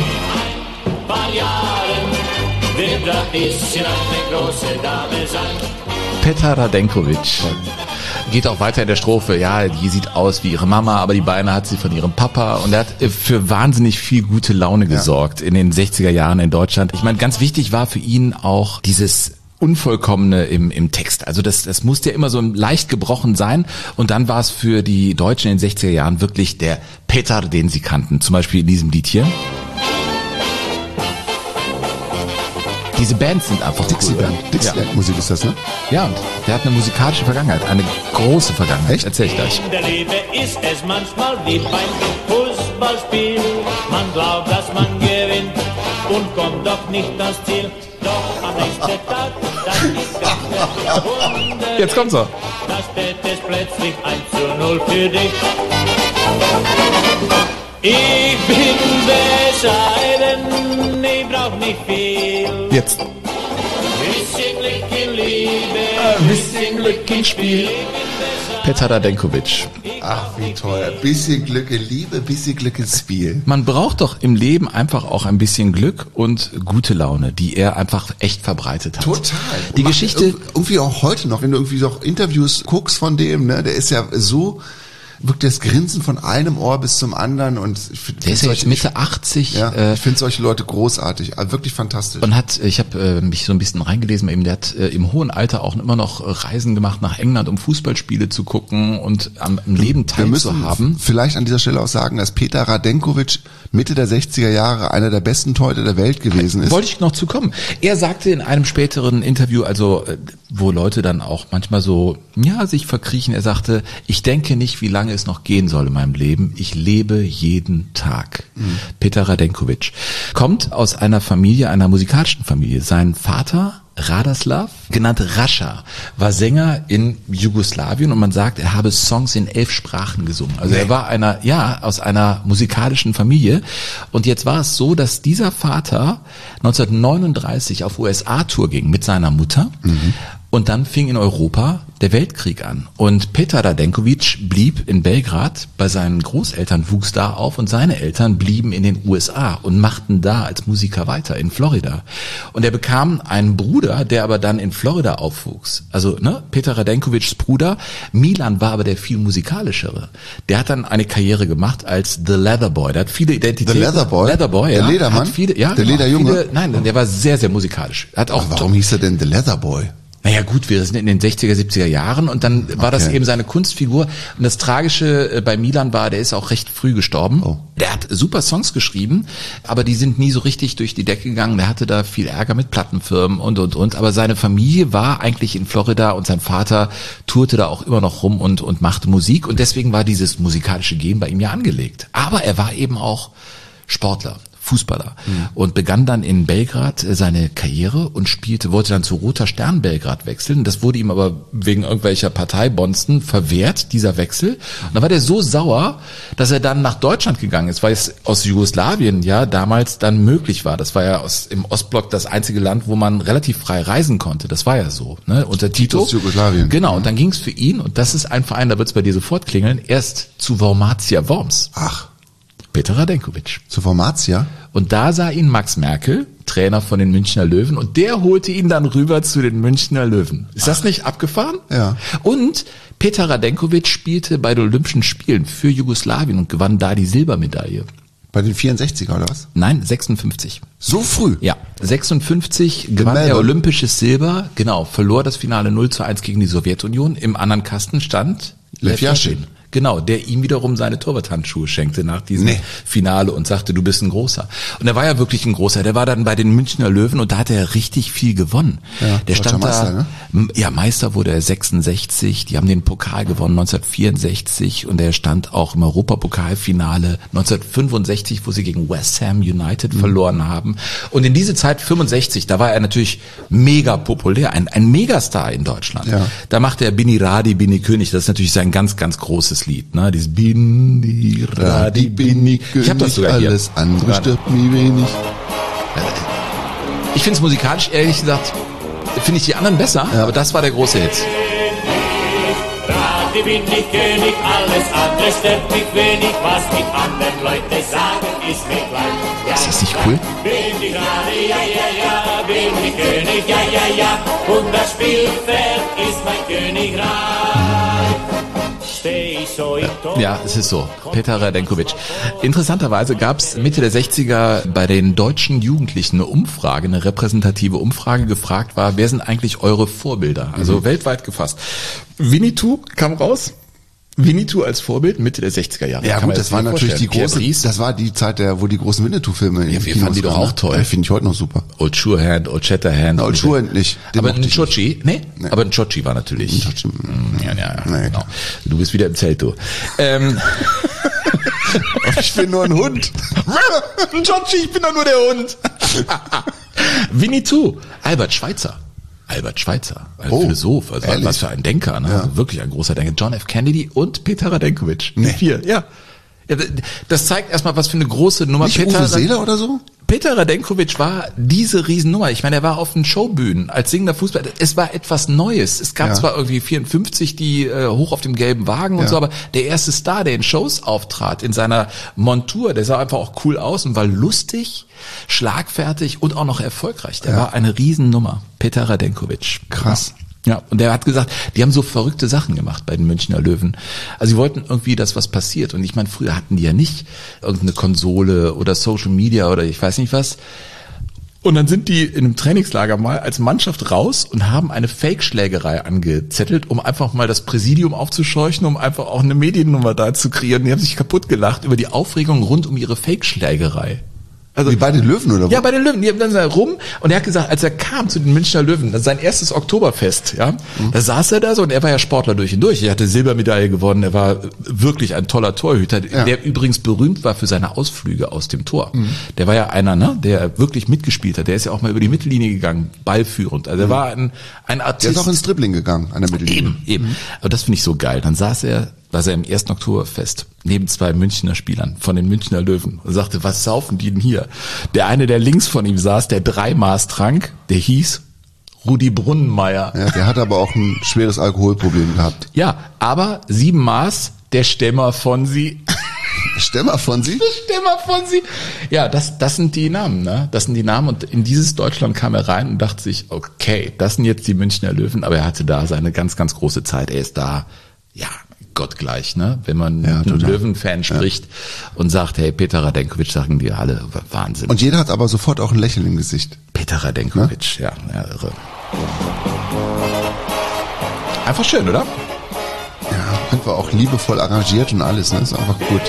Petar Radenkovic geht auch weiter in der Strophe. Ja, die sieht aus wie ihre Mama, aber die Beine hat sie von ihrem Papa. Und er hat für wahnsinnig viel gute Laune gesorgt in den 60er Jahren in Deutschland. Ich meine, ganz wichtig war für ihn auch dieses Unvollkommene im Text. Also das musste ja immer so leicht gebrochen sein. Und dann war es für die Deutschen in den 60er Jahren wirklich der Petar, den sie kannten. Zum Beispiel in diesem Lied hier. Diese Bands sind einfach Dixieland. cool. Dixieland-Musik ist das, ne? Ja, und der hat eine musikalische Vergangenheit, eine große Vergangenheit. Echt? Erzähl ich gleich. In der Liebe ist es manchmal wie beim Fußballspiel. Man glaubt, dass man gewinnt und kommt doch nicht ans Ziel. Doch am nächsten Tag, dann ist ganz Wunder. Jetzt kommt's doch. Da steht es plötzlich 1:0 für dich. Ich bin bescheiden, ich brauch nicht viel. Jetzt. Bisschen Glück in Liebe, bisschen Glück im Spiel. Petar Radenković. Ach, wie toll. Bisschen Glück in Liebe, bisschen Glück ins Spiel. Man braucht doch im Leben einfach auch ein bisschen Glück und gute Laune, die er einfach echt verbreitet hat. Total. Die Und Geschichte... irgendwie auch heute noch, wenn du irgendwie so Interviews guckst von dem, ne, der ist ja so... Wirklich das Grinsen von einem Ohr bis zum anderen und der ist ja jetzt Mitte 80. Ja, ich finde solche Leute großartig, also wirklich fantastisch. Und ich habe mich so ein bisschen reingelesen, eben der hat im hohen Alter auch immer noch Reisen gemacht nach England, um Fußballspiele zu gucken und am Leben teilzuhaben. Vielleicht an dieser Stelle auch sagen, dass Petar Radenković Mitte der 60er Jahre einer der besten Torhüter der Welt gewesen ist. Wollte ich noch zu kommen. Er sagte in einem späteren Interview, also wo Leute dann auch manchmal so, ja, sich verkriechen, er sagte, ich denke nicht, wie lange es noch gehen soll in meinem Leben. Ich lebe jeden Tag. Petar Radenković kommt aus einer Familie, einer musikalischen Familie. Sein Vater, Radoslav, genannt Rascha, war Sänger in Jugoslawien und man sagt, er habe Songs in 11 Sprachen gesungen. Also er war aus einer musikalischen Familie. Und jetzt war es so, dass dieser Vater 1939 auf USA-Tour ging mit seiner Mutter. Und dann fing in Europa der Weltkrieg an. Und Petar Radenković blieb in Belgrad, bei seinen Großeltern wuchs da auf und seine Eltern blieben in den USA und machten da als Musiker weiter in Florida. Und er bekam einen Bruder, der aber dann in Florida aufwuchs. Also Petar Radenkovićs Bruder, Milan war aber der viel musikalischere. Der hat dann eine Karriere gemacht als The Leather Boy. Der hat viele Identitäten. The Leather Boy? Der Ledermann? Hat viele, der Lederjunge? Nein, der war sehr, sehr musikalisch. Hat auch warum hieß er denn The Leather Boy? Naja gut, wir sind in den 60er, 70er Jahren und dann war das eben seine Kunstfigur. Und das Tragische bei Milan war, der ist auch recht früh gestorben. Oh. Der hat super Songs geschrieben, aber die sind nie so richtig durch die Decke gegangen. Der hatte da viel Ärger mit Plattenfirmen und. Aber seine Familie war eigentlich in Florida und sein Vater tourte da auch immer noch rum und machte Musik. Und deswegen war dieses musikalische Gen bei ihm ja angelegt. Aber er war eben auch Sportler. Fußballer und begann dann in Belgrad seine Karriere und wollte dann zu Roter Stern Belgrad wechseln. Das wurde ihm aber wegen irgendwelcher Parteibonzen verwehrt, dieser Wechsel. Und dann war der so sauer, dass er dann nach Deutschland gegangen ist, weil es aus Jugoslawien ja damals dann möglich war. Das war ja im Ostblock das einzige Land, wo man relativ frei reisen konnte. Das war ja so, unter Tito. Jugoslawien. Genau, und dann ging es für ihn, und das ist ein Verein, da wird es bei dir sofort klingeln, erst zu Wormatia Worms. Ach. Petar Radenković. Zu Wormatia? Und da sah ihn Max Merkel, Trainer von den Münchner Löwen, und der holte ihn dann rüber zu den Münchner Löwen. Ist das nicht abgefahren? Ja. Und Petar Radenković spielte bei den Olympischen Spielen für Jugoslawien und gewann da die Silbermedaille. Bei den 64er oder was? Nein, 56. So früh? Ja, 56 gewann er olympisches Silber, genau, verlor das Finale 0:1 gegen die Sowjetunion. Im anderen Kasten stand Lev Yashin. Genau, der ihm wiederum seine Torwarthandschuhe schenkte nach diesem Finale und sagte, du bist ein Großer. Und er war ja wirklich ein Großer. Der war dann bei den Münchner Löwen und da hat er richtig viel gewonnen. Ja, der stand Meister, da, ja, Meister wurde er 66. Die haben den Pokal gewonnen 1964 und er stand auch im Europapokalfinale 1965, wo sie gegen West Ham United verloren haben. Und in diese Zeit 65, da war er natürlich mega populär, ein Megastar in Deutschland. Ja. Da machte er Bini Radi, Bini König. Das ist natürlich sein ganz, ganz großes Lied, dieses Bini Radi, Bini König. Ich habe das sogar hier. Alles andere stirbt nie wenig. Ich finde es musikalisch, ehrlich gesagt, finde ich die anderen besser, aber das war der große Hit. Radi bin ich König, alles andere stört mich wenig, was die anderen Leute sagen, ist mir gleich. Ist das nicht cool? Bin ich Radi, ja, bin ich König, ja, und das Spielfeld ist mein Königreich. Ja, es ist so. Petar Radenković. Interessanterweise gab es Mitte der 60er bei den deutschen Jugendlichen eine Umfrage, eine repräsentative Umfrage, gefragt war, wer sind eigentlich eure Vorbilder? Also weltweit gefasst. Winnetou kam raus. Winnetou als Vorbild Mitte der 60er Jahre. Ja gut, das war natürlich die große, das war die Zeit, wo die großen Winnetou-Filme wir fanden die doch auch toll. Finde ich heute noch super. Old Surehand, Old Shatterhand. Old Surehand nicht. Aber ein Chochi, nee, aber ein Chochi war natürlich. Ja, genau. Du bist wieder im Zelt, du. Ich bin nur ein Hund. Ein Chochi, ich bin doch nur der Hund. Winnetou, Albert Schweitzer, ein Philosoph, also was für ein Denker, also wirklich ein großer Denker. John F. Kennedy und Petar Radenković. Nee. 4, ja. Ja, das zeigt erstmal, was für eine große Nummer. Nicht Uwe Seeler oder so? Peter Radenkovic war diese Riesennummer. Ich meine, er war auf den Showbühnen als singender Fußballer. Es war etwas Neues. Es gab zwar irgendwie 54, die hoch auf dem gelben Wagen und so, aber der erste Star, der in Shows auftrat, in seiner Montur, der sah einfach auch cool aus und war lustig, schlagfertig und auch noch erfolgreich. Der war eine Riesennummer. Peter Radenkovic. Krass. Ja, und der hat gesagt, die haben so verrückte Sachen gemacht bei den Münchner Löwen. Also sie wollten irgendwie, dass was passiert. Und ich meine, früher hatten die ja nicht irgendeine Konsole oder Social Media oder ich weiß nicht was. Und dann sind die in einem Trainingslager mal als Mannschaft raus und haben eine Fake-Schlägerei angezettelt, um einfach mal das Präsidium aufzuscheuchen, um einfach auch eine Mediennummer da zu kreieren. Die haben sich kaputt gelacht über die Aufregung rund um ihre Fake-Schlägerei. Also wie bei den Löwen oder wo? Ja, bei den Löwen. Die haben dann rum und er hat gesagt, als er kam zu den Münchner Löwen, das ist sein erstes Oktoberfest, da saß er da so und er war ja Sportler durch und durch. Er hatte Silbermedaille gewonnen, er war wirklich ein toller Torhüter, der übrigens berühmt war für seine Ausflüge aus dem Tor. Der war ja einer, der wirklich mitgespielt hat. Der ist ja auch mal über die Mittellinie gegangen, ballführend. Also er war ein Artist. Der ist auch ins Dribbling gegangen an der Mittellinie. Eben. Aber das finde ich so geil. Dann saß er im 1. Oktoberfest neben zwei Münchner Spielern von den Münchner Löwen und sagte, was saufen die denn hier? Der eine, der links von ihm saß, der 3 Maß trank, der hieß Rudi Brunnenmeier. Ja, der hat aber auch ein schweres Alkoholproblem gehabt. Ja, aber 7 Maß, der Stämmer von sie. Stämmer von sie? Stämmer von sie. Ja, das sind die Namen, ne? Das sind die Namen und in dieses Deutschland kam er rein und dachte sich, okay, das sind jetzt die Münchner Löwen, aber er hatte da seine ganz, ganz große Zeit. Er ist da, gottgleich, ne? Wenn man mit einem Löwen-Fan spricht und sagt, hey, Peter Radenkovic, sagen die alle, Wahnsinn. Und jeder hat aber sofort auch ein Lächeln im Gesicht. Peter Radenkovic, ja, irre. Einfach schön, oder? Ja, einfach auch liebevoll arrangiert und alles, ne? Ist einfach gut.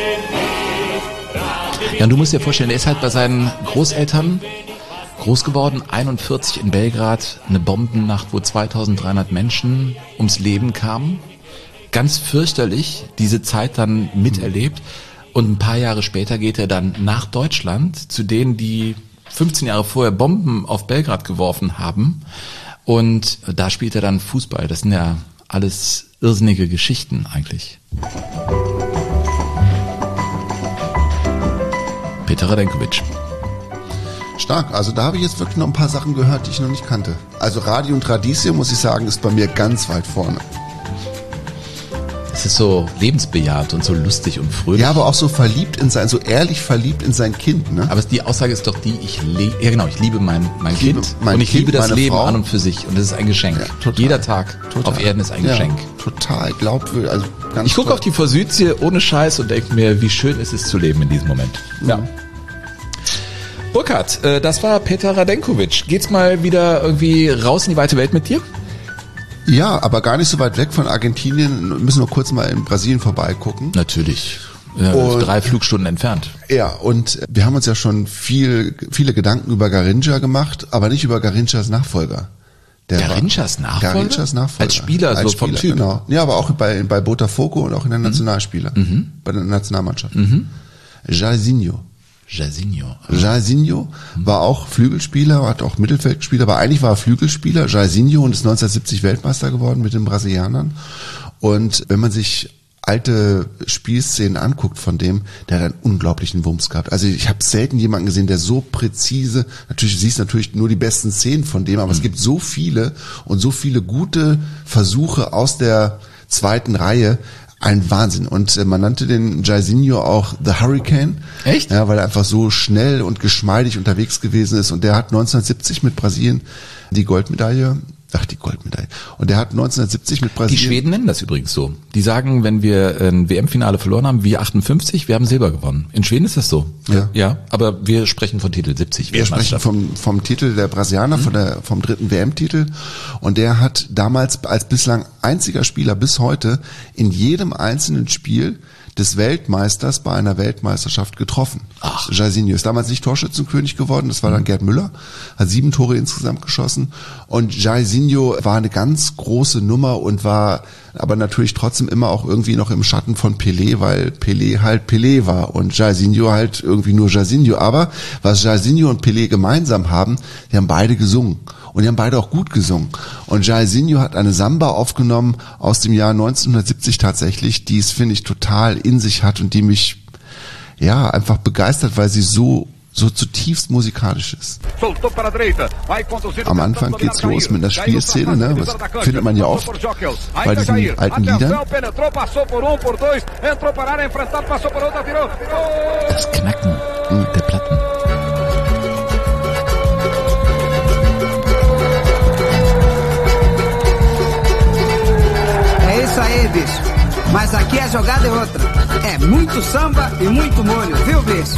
Ja, und du musst dir vorstellen, er ist halt bei seinen Großeltern groß geworden, 41 in Belgrad, eine Bombennacht, wo 2300 Menschen ums Leben kamen. Ganz fürchterlich diese Zeit dann miterlebt und ein paar Jahre später geht er dann nach Deutschland zu denen, die 15 Jahre vorher Bomben auf Belgrad geworfen haben und da spielt er dann Fußball. Das sind ja alles irrsinnige Geschichten eigentlich. Peter Radenkovic. Stark, also da habe ich jetzt wirklich noch ein paar Sachen gehört, die ich noch nicht kannte. Also Radio und Radieschen, muss ich sagen, ist bei mir ganz weit vorne. Es ist so lebensbejahend und so lustig und fröhlich. Ja, aber auch so so ehrlich verliebt in sein Kind, ne? Aber die Aussage ist doch die, ich liebe mein Kind und ich liebe das Leben Frau. An und für sich und das ist ein Geschenk. Ja, total. Jeder Tag auf Erden ist ein Geschenk. Total glaubwürdig, also ganz Ich gucke auf die Vorsüdsee ohne Scheiß und denke mir, wie schön ist es zu leben in diesem Moment. Ja. Burkhard, das war Peter Radenkovic. Geht's mal wieder irgendwie raus in die weite Welt mit dir? Ja, aber gar nicht so weit weg von Argentinien. Wir müssen nur kurz mal in Brasilien vorbeigucken. Natürlich. Ja, 3 Flugstunden entfernt. Ja, und wir haben uns ja schon viele Gedanken über Garrincha gemacht, aber nicht über Garrinchas Nachfolger. Garrinchas Nachfolger? Als Spieler, so vom Typ. Genau. Ja, aber auch bei Botafogo und auch in der Nationalspieler. Bei der Nationalmannschaft. Jairzinho war auch Flügelspieler, hat auch Mittelfeld gespielt, aber eigentlich war er Flügelspieler, Jairzinho, und ist 1970 Weltmeister geworden mit den Brasilianern. Und wenn man sich alte Spielszenen anguckt von dem, der hat einen unglaublichen Wumms gehabt. Also ich habe selten jemanden gesehen, der so präzise, natürlich siehst du natürlich nur die besten Szenen von dem, aber es gibt so viele und so viele gute Versuche aus der zweiten Reihe. Ein Wahnsinn. Und man nannte den Jairzinho auch The Hurricane. Echt? Ja, weil er einfach so schnell und geschmeidig unterwegs gewesen ist. Und der hat 1970 mit Brasilien die Goldmedaille. Und der hat 1970 mit Brasilien... Die Schweden nennen das übrigens so. Die sagen, wenn wir ein WM-Finale verloren haben, wie 58, wir haben Silber gewonnen. In Schweden ist das so. Ja, aber wir sprechen von Titel 70. Wir sprechen vom Titel der Brasilianer, vom 3. WM-Titel. Und der hat damals als bislang einziger Spieler bis heute in jedem einzelnen Spiel des Weltmeisters bei einer Weltmeisterschaft getroffen. Jairzinho ist damals nicht Torschützenkönig geworden, das war dann Gerd Müller, hat 7 Tore insgesamt geschossen und Jairzinho war eine ganz große Nummer und war aber natürlich trotzdem immer auch irgendwie noch im Schatten von Pelé, weil Pelé halt Pelé war und Jairzinho halt irgendwie nur Jairzinho. Aber was Jairzinho und Pelé gemeinsam haben, die haben beide gesungen. Und die haben beide auch gut gesungen. Und Jairzinho hat eine Samba aufgenommen aus dem Jahr 1970 tatsächlich, die es, finde ich, total in sich hat und die mich einfach begeistert, weil sie so zutiefst musikalisch ist. Am Anfang geht's los mit einer Spielszene, ne? Das findet man ja oft bei diesen alten Liedern. Das Knacken der Platten. É isso aí, bicho. Mas aqui a jogada é outra. É muito samba e muito molho, viu, bicho?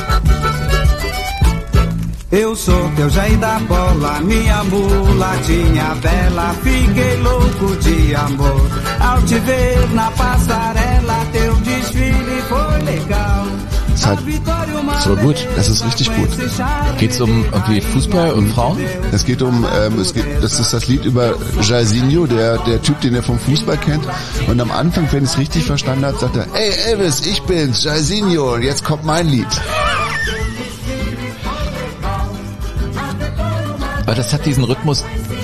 Eu sou teu Jair da bola, minha mulatinha bela, fiquei louco de amor. Ao te ver na passarela, teu desfile foi legal. Ist halt so gut. Das ist richtig gut. Geht's um irgendwie Fußball und Frauen? Es geht das ist das Lied über Jairzinho, der Typ, den er vom Fußball kennt. Und am Anfang, wenn ich es richtig verstanden habe, sagt er, ey Elvis, ich bin's, Jairzinho, und jetzt kommt mein Lied. Aber das hat diesen Rhythmus,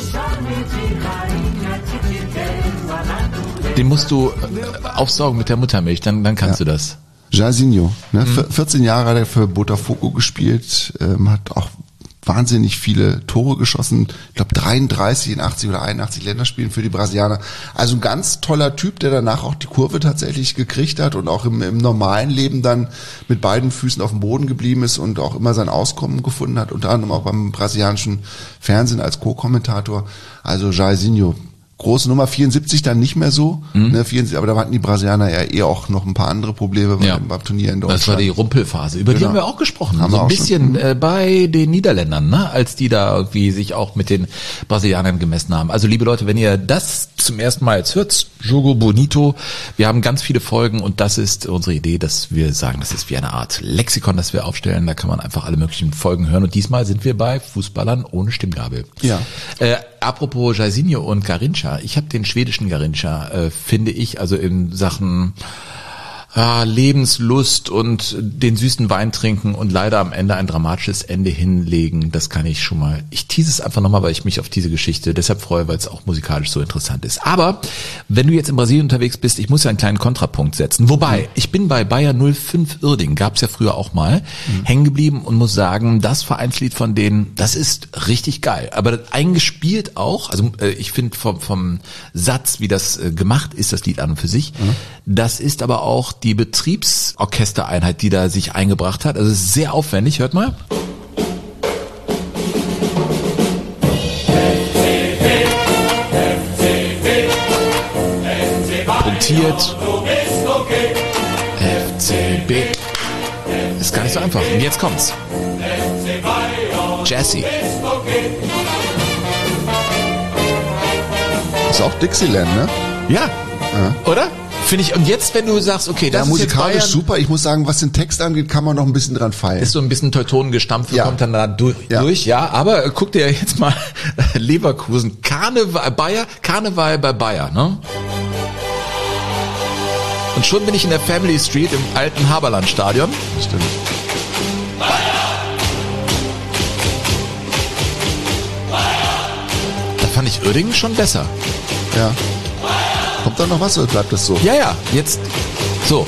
den musst du aufsaugen mit der Muttermilch, dann kannst du das. Jairzinho, ne? 14 Jahre hat er für Botafogo gespielt, hat auch wahnsinnig viele Tore geschossen, ich glaube 33 in 80 oder 81 Länderspielen für die Brasilianer. Also ein ganz toller Typ, der danach auch die Kurve tatsächlich gekriegt hat und auch im normalen Leben dann mit beiden Füßen auf dem Boden geblieben ist und auch immer sein Auskommen gefunden hat, unter anderem auch beim brasilianischen Fernsehen als Co-Kommentator. Also Jairzinho, große Nummer, 74 dann nicht mehr so, ne, 74, aber da hatten die Brasilianer ja auch noch ein paar andere Probleme beim Turnier in Deutschland. Das war die Rumpelphase, über die haben wir auch gesprochen, haben so wir ein auch bisschen bei den Niederländern, ne, als die da irgendwie sich auch mit den Brasilianern gemessen haben. Also liebe Leute, wenn ihr das zum ersten Mal jetzt hört, Jogo Bonito, wir haben ganz viele Folgen und das ist unsere Idee, dass wir sagen, das ist wie eine Art Lexikon, das wir aufstellen, da kann man einfach alle möglichen Folgen hören und diesmal sind wir bei Fußballern ohne Stimmgabel. Ja. Apropos Jairzinho und Garrincha, ich habe den schwedischen Garrincha, finde ich, also in Sachen Lebenslust und den süßen Wein trinken und leider am Ende ein dramatisches Ende hinlegen, das kann ich schon mal, ich tease es einfach nochmal, weil ich mich auf diese Geschichte deshalb freue, weil es auch musikalisch so interessant ist. Aber wenn du jetzt in Brasilien unterwegs bist, ich muss ja einen kleinen Kontrapunkt setzen, wobei, ich bin bei Bayer 05 Uerdingen, gab's ja früher auch mal, hängen geblieben und muss sagen, das Vereinslied von denen, das ist richtig geil, aber eingespielt auch, also ich finde vom Satz, wie das gemacht ist, das Lied an und für sich, das ist aber auch die Betriebsorchestereinheit, die da sich eingebracht hat. Also es ist sehr aufwendig, hört mal. Punktiert. FCB. Ist gar nicht so einfach. Und jetzt kommt's. Jazzy. Ist auch Dixieland, ne? Ja. Oder? Finde ich, und jetzt, wenn du sagst, okay, das ist musikalisch jetzt Bayern, super, ich muss sagen, was den Text angeht, kann man noch ein bisschen dran feilen. ist so ein bisschen Teutonengestampfe, kommt dann da durch, aber guck dir jetzt mal Leverkusen, Karneval bei Bayer, ne? Und schon bin ich in der Family Street im alten Haberland-Stadion. Stimmt. Da fand ich Uerdingen schon besser. Ja. Kommt da noch was oder bleibt das so? Ja, jetzt so.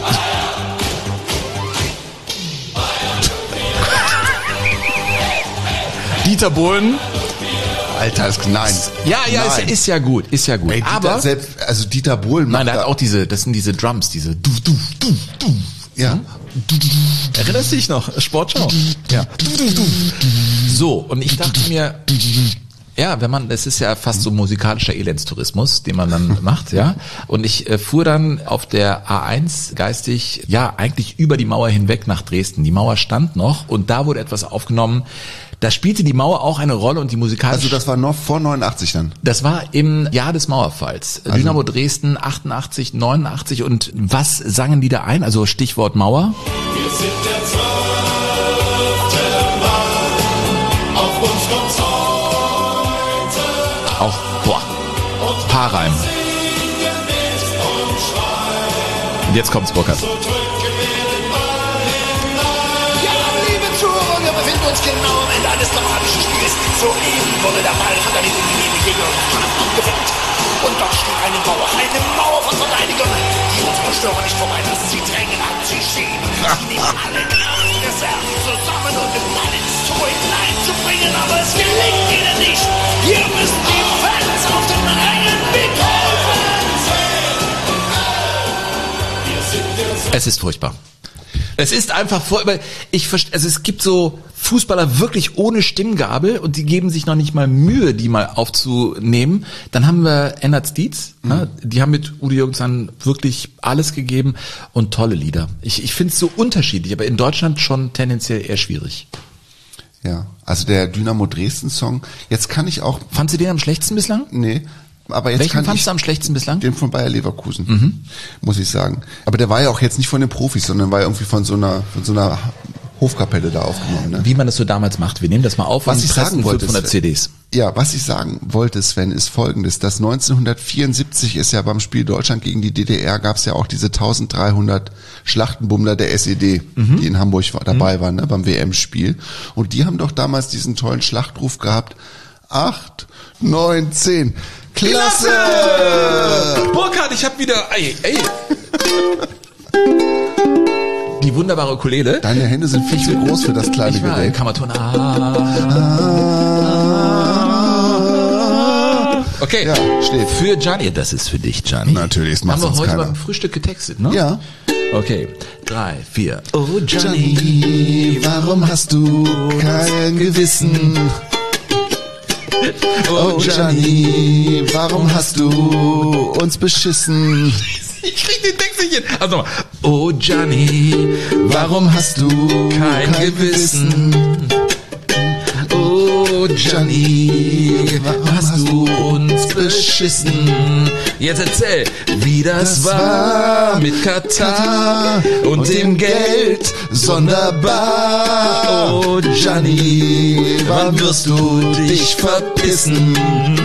Dieter Bohlen. Alter, nein. Ja, ist ja gut. Ey, aber selbst, Dieter Bohlen nein, der hat auch das sind diese Drums, diese du. Ja. Erinnerst du dich noch? Sportschau. Ja. So, und ich dachte mir, ja, es ist ja fast so musikalischer Elendstourismus, den man dann macht, ja. Und ich fuhr dann auf der A1 geistig, eigentlich über die Mauer hinweg nach Dresden. Die Mauer stand noch und da wurde etwas aufgenommen. Da spielte die Mauer auch eine Rolle und die musikalische... Also das war noch vor 89 dann? Das war im Jahr des Mauerfalls. Also Dynamo Dresden 88, 89 und was sangen die da ein? Also Stichwort Mauer. Wir sind der 12. Mann, auf uns kommt's heute. Auch, Paarreim. Und jetzt kommt's, Burkhard. Ja, liebe Zuhörer, wir befinden uns genau am Ende eines dramatischen Spiels. Soeben wurde der Ball von der linken Gegner abgefängt. Und dort steht eine Mauer von Verteidigern, die unsere Stürmer nicht vorbeilassen. Sie drängen an, sie schieben, sie nehmen alle Reserven zusammen und mit allen ins Tor hineinzubringen, aber es gelingt ihnen nicht. Hier müssen die Fans auf den Rängen mithelfen. Es ist furchtbar. Es ist einfach furchtbar. Also es gibt so Fußballer wirklich ohne Stimmgabel und die geben sich noch nicht mal Mühe, die mal aufzunehmen. Dann haben wir Ennard Dietz, die haben mit Udo Jürgens dann wirklich alles gegeben und tolle Lieder. Ich finde es so unterschiedlich, aber in Deutschland schon tendenziell eher schwierig. Ja, also der Dynamo Dresden Song, jetzt kann ich auch... Fandst du den am schlechtesten bislang? Nee. Aber jetzt Welchen fandst du am schlechtesten bislang? Den von Bayer Leverkusen, muss ich sagen. Aber der war ja auch jetzt nicht von den Profis, sondern war ja irgendwie von so einer Hofkapelle da aufgenommen. Ne? Wie man das so damals macht. Wir nehmen das mal auf und pressen 500 CDs. Ja, was ich sagen wollte, Sven, ist Folgendes. Das 1974 ist ja beim Spiel Deutschland gegen die DDR, gab es ja auch diese 1300 Schlachtenbummler der SED, die in Hamburg dabei waren, ne, beim WM-Spiel. Und die haben doch damals diesen tollen Schlachtruf gehabt. 8, 9, 10. Klasse! Burkhard, ich hab wieder... Ey. Die wunderbare Ukulele. Deine Hände sind viel zu groß für das kleine Gerät. Kammerton. Okay. Ja, steht. Für Gianni. Das ist für dich, Gianni. Natürlich, das macht haben wir sonst heute keiner. beim Frühstück getextet, ne? Ja. Okay. 3, 4. Oh, Gianni, warum hast du kein Gewissen? Oh Gianni, warum hast du uns beschissen? Ich krieg den Text nicht hin. Also nochmal. Oh Gianni, warum hast du kein Gewissen? Oh Gianni, warum hast du uns beschissen? Jetzt erzähl, wie das war mit Katar und dem Geld sonderbar. Oh Gianni, wann wirst du dich verpissen?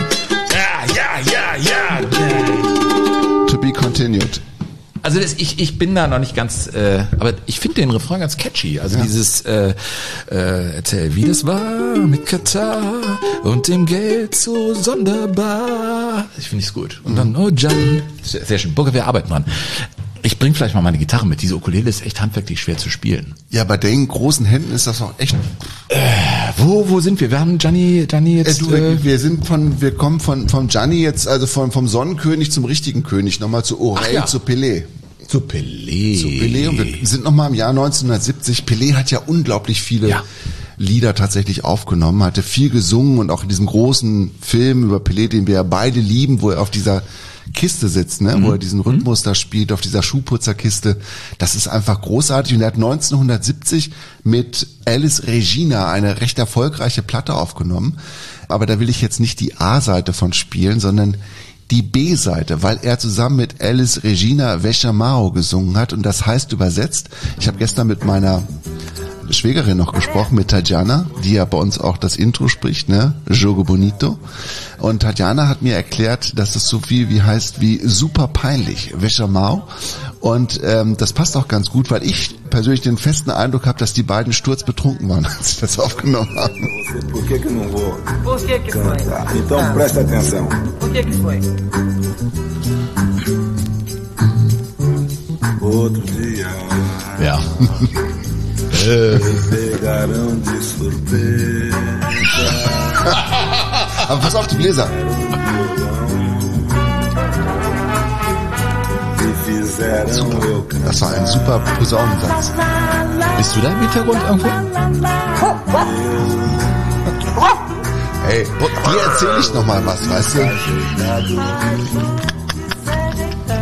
Ja. To be continued. Also ich bin da noch nicht ganz, aber ich finde den Refrain ganz catchy. Also dieses erzähl, wie das war mit Katar und dem Geld so sonderbar. Ich finde es gut. Und dann, oh Gianni. Sehr schön. Burger, wir arbeiten dran. Ich bring vielleicht mal meine Gitarre mit. Diese Ukulele ist echt handwerklich schwer zu spielen. Ja, bei den großen Händen ist das auch echt... Wo sind wir? Wir haben Gianni jetzt... Wir kommen vom Gianni jetzt, also vom Sonnenkönig zum richtigen König, nochmal zu Orel, zu Pelé. Zu Pelé. Und wir sind nochmal im Jahr 1970. Pelé hat ja unglaublich viele Lieder tatsächlich aufgenommen, hatte viel gesungen und auch in diesem großen Film über Pelé, den wir ja beide lieben, wo er auf dieser Kiste sitzt, ne, wo er diesen Rhythmus da spielt, auf dieser Schuhputzerkiste. Das ist einfach großartig. Und er hat 1970 mit Alice Regina eine recht erfolgreiche Platte aufgenommen. Aber da will ich jetzt nicht die A-Seite von spielen, sondern die B-Seite, weil er zusammen mit Alice Regina Veshamao gesungen hat. Und das heißt übersetzt, ich habe gestern mit meiner Schwägerin noch gesprochen, mit Tatjana, die ja bei uns auch das Intro spricht, ne? Jogo Bonito. Und Tatjana hat mir erklärt, dass es so viel wie heißt wie super peinlich, Veshamao. Und das passt auch ganz gut, weil ich persönlich den festen Eindruck habe, dass die beiden sturzbetrunken waren, als sie das aufgenommen haben. Por que que não vou cantar? Então presta atenção. Por que foi? Outro dia. Ja. Pegaram de surpresa. Aber pass auf die Bläser. Das war ein super Posaunensatz. Bist du da im Hintergrund irgendwo? Hey, dir erzähle ich noch mal was, weißt du?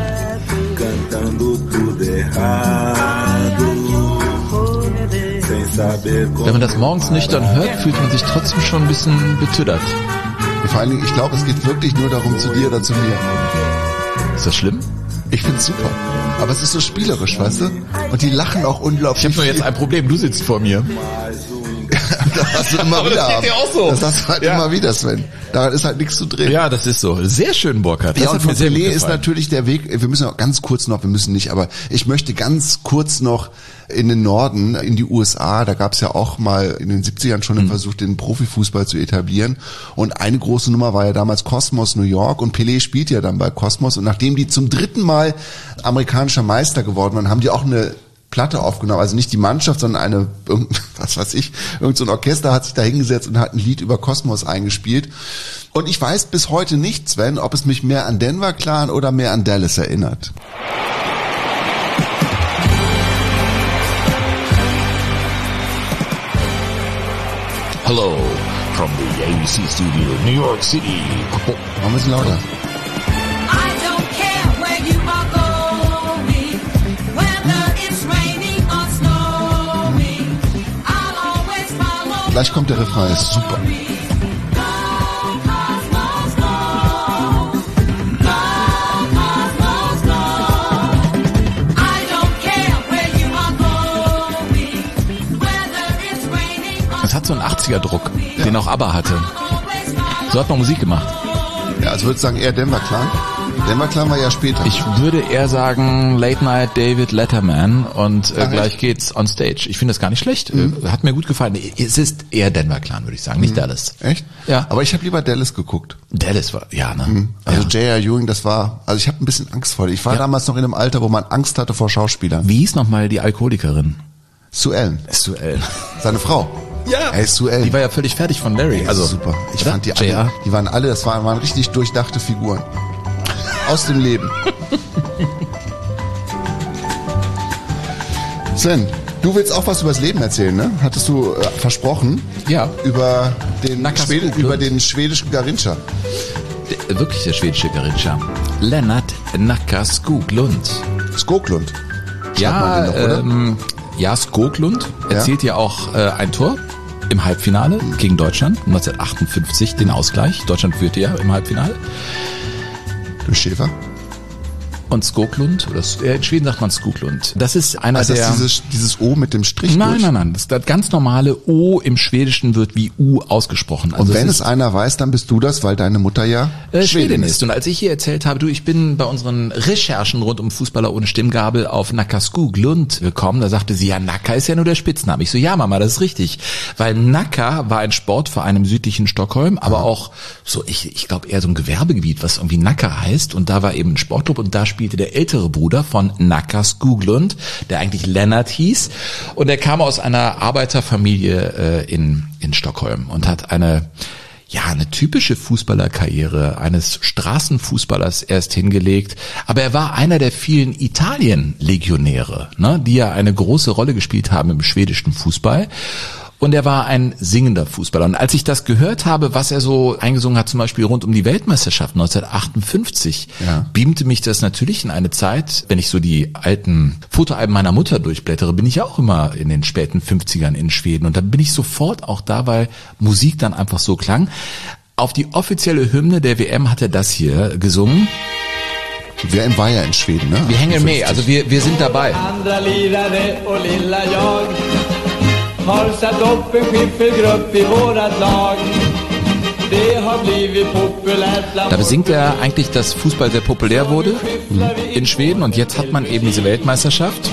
Cantando tudo errado, sem Wenn man das morgens nüchtern hört, fühlt man sich trotzdem schon ein bisschen betüddert. Vor allen Dingen, ich glaube, es geht wirklich nur darum, zu dir oder zu mir. Ist das schlimm? Ich find's super. Aber es ist so spielerisch, weißt du? Und die lachen auch unglaublich. Ich habe nur jetzt ein Problem, du sitzt vor mir. Das hast du immer wieder. Das geht dir auch so. Das hast du halt immer wieder, Sven. Daran ist halt nichts zu drehen. Ja, das ist so. Sehr schön, Burkhard. Ja, und von Pelé ist natürlich der Weg, wir müssen auch ganz kurz noch, wir müssen nicht, aber ich möchte ganz kurz noch in den Norden, in die USA, da gab es ja auch mal in den 70ern schon einen Versuch, den Profifußball zu etablieren. Und eine große Nummer war ja damals Cosmos New York und Pelé spielt ja dann bei Cosmos. Und nachdem die zum 3. Mal amerikanischer Meister geworden waren, haben die auch eine Platte aufgenommen, also nicht die Mannschaft, sondern irgend so ein Orchester hat sich da hingesetzt und hat ein Lied über Kosmos eingespielt. Und ich weiß bis heute nicht, Sven, ob es mich mehr an Denver Clan oder mehr an Dallas erinnert. Hello from the ABC Studio, New York City. Machen wir es lauter. Gleich kommt der Refrain, ist super. Das hat so einen 80er-Druck, den auch ABBA hatte. So hat man Musik gemacht. Ja, also würde ich sagen eher Denver Clan. Denver Clan war ja später. Ich würde eher sagen Late Night David Letterman und gleich geht's on stage. Ich finde das gar nicht schlecht. Hat mir gut gefallen. Es ist eher Denver Clan, würde ich sagen, nicht Dallas. Echt? Ja. Aber ich habe lieber Dallas geguckt. Dallas war, ja, ne? Also J.R. Ewing, das war, also ich habe ein bisschen Angst vor. Ich war damals noch in einem Alter, wo man Angst hatte vor Schauspielern. Wie hieß nochmal die Alkoholikerin? Sue Ellen. Sue Ellen. Seine Frau. Ja. Hey, Sue Ellen. Die war ja völlig fertig von Larry. Also super. Ich fand die alle, die waren alle, das waren richtig durchdachte Figuren. Aus dem Leben. Sven, du willst auch was über das Leben erzählen, ne? Hattest du versprochen? Ja. Über den schwedischen Garincha. Wirklich der schwedische Garincha. Lennart Nacka Skoglund. Skoglund? Ja, Skoglund erzielt ja auch ein Tor im Halbfinale gegen Deutschland 1958, den Ausgleich. Deutschland führte ja im Halbfinale. Durch Schäfer? Und Skoglund, in Schweden sagt man Skoglund. Das ist einer der... Also dieses O mit dem Strich Nein. Das ganz normale O im Schwedischen wird wie U ausgesprochen. Also und wenn es einer weiß, dann bist du das, weil deine Mutter ja Schwedin ist. Und als ich hier erzählt habe, ich bin bei unseren Recherchen rund um Fußballer ohne Stimmgabel auf Nacka Skoglund gekommen, da sagte sie, ja, Nacka ist ja nur der Spitzname. Ich so, ja Mama, das ist richtig. Weil Nacka war ein Sportverein im südlichen Stockholm, aber auch so, ich glaube eher so ein Gewerbegebiet, was irgendwie Nacka heißt. Und da war eben ein Sportclub und da spielte der ältere Bruder von Nacka Skoglund, der eigentlich Lennart hieß. Und er kam aus einer Arbeiterfamilie in Stockholm und hat eine typische Fußballerkarriere eines Straßenfußballers erst hingelegt. Aber er war einer der vielen Italien-Legionäre, ne, die ja eine große Rolle gespielt haben im schwedischen Fußball. Und er war ein singender Fußballer. Und als ich das gehört habe, was er so eingesungen hat, zum Beispiel rund um die Weltmeisterschaft 1958, beamte mich das natürlich in eine Zeit, wenn ich so die alten Fotoalben meiner Mutter durchblättere, bin ich ja auch immer in den späten 50ern in Schweden. Und da bin ich sofort auch da, weil Musik dann einfach so klang. Auf die offizielle Hymne der WM hat er das hier gesungen. Die WM war ja in Schweden, ne? Wir hängen mit, also wir sind dabei. Har satt upp en skiffelgrupp i vårat lag. Det har blivit populärt. Da besingt er eigentlich, dass Fußball sehr populär wurde in Schweden und jetzt hat man eben diese Weltmeisterschaft.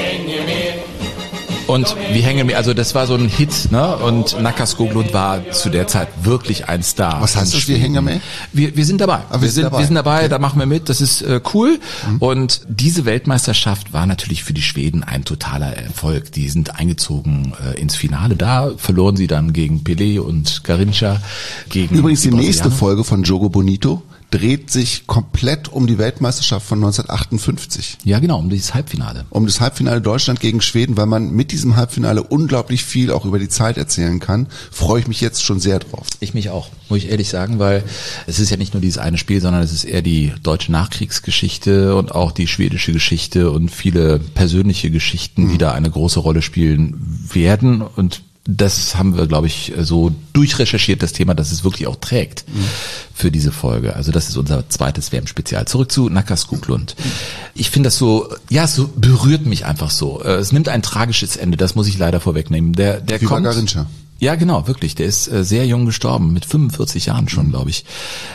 Und wir hängen mir, also das war so ein Hit, ne? Und Nacka Skoglund war zu der Zeit wirklich ein Star. Was heißt das, wir hängen mit? Wir sind dabei. Wir sind dabei, da machen wir mit, das ist cool. Und diese Weltmeisterschaft war natürlich für die Schweden ein totaler Erfolg. Die sind eingezogen ins Finale. Da verloren sie dann gegen Pelé und Garincha. Übrigens die nächste Folge von Jogo Bonito, dreht sich komplett um die Weltmeisterschaft von 1958. Ja, genau, um dieses Halbfinale. Um das Halbfinale Deutschland gegen Schweden, weil man mit diesem Halbfinale unglaublich viel auch über die Zeit erzählen kann. Freue ich mich jetzt schon sehr drauf. Ich mich auch, muss ich ehrlich sagen, weil es ist ja nicht nur dieses eine Spiel, sondern es ist eher die deutsche Nachkriegsgeschichte und auch die schwedische Geschichte und viele persönliche Geschichten, die da eine große Rolle spielen werden. Und das haben wir, glaube ich, so durchrecherchiert, das Thema, dass es wirklich auch trägt für diese Folge. Also das ist unser zweites WM-Spezial. Zurück zu Nacka Skoglund. Ich finde das so, ja, es so berührt mich einfach so. Es nimmt ein tragisches Ende, das muss ich leider vorwegnehmen. Der kommt. Garincha. Ja, genau, wirklich. Der ist sehr jung gestorben, mit 45 Jahren schon, glaube ich.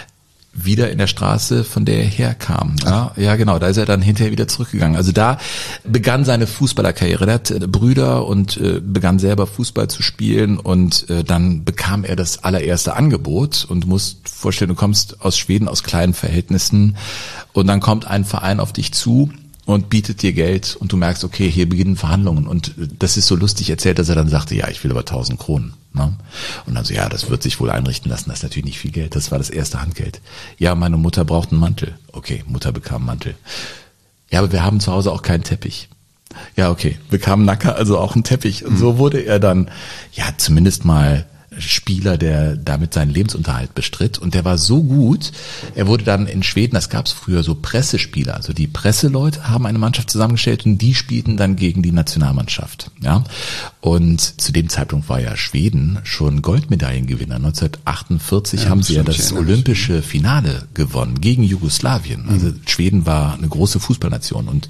Wieder in der Straße, von der er herkam. Ja, genau, da ist er dann hinterher wieder zurückgegangen. Also da begann seine Fußballerkarriere. Er hat Brüder und begann selber Fußball zu spielen und dann bekam er das allererste Angebot und musst vorstellen, du kommst aus Schweden, aus kleinen Verhältnissen und dann kommt ein Verein auf dich zu und bietet dir Geld und du merkst, okay, hier beginnen Verhandlungen und das ist so lustig erzählt, dass er dann sagte, ja, ich will aber 1000 Kronen. Ne? Und dann so, ja, das wird sich wohl einrichten lassen, das ist natürlich nicht viel Geld, das war das erste Handgeld. Ja, meine Mutter braucht einen Mantel. Okay, Mutter bekam einen Mantel. Ja, aber wir haben zu Hause auch keinen Teppich. Ja, okay, bekam Nacka also auch einen Teppich und so wurde er dann, ja, zumindest mal Spieler, der damit seinen Lebensunterhalt bestritt und der war so gut, er wurde dann in Schweden, das gab es früher, so Pressespieler, also die Presseleute haben eine Mannschaft zusammengestellt und die spielten dann gegen die Nationalmannschaft, ja, und zu dem Zeitpunkt war ja Schweden schon Goldmedaillengewinner, 1948 haben sie ja das olympische Finale gewonnen gegen Jugoslawien, also Schweden war eine große Fußballnation und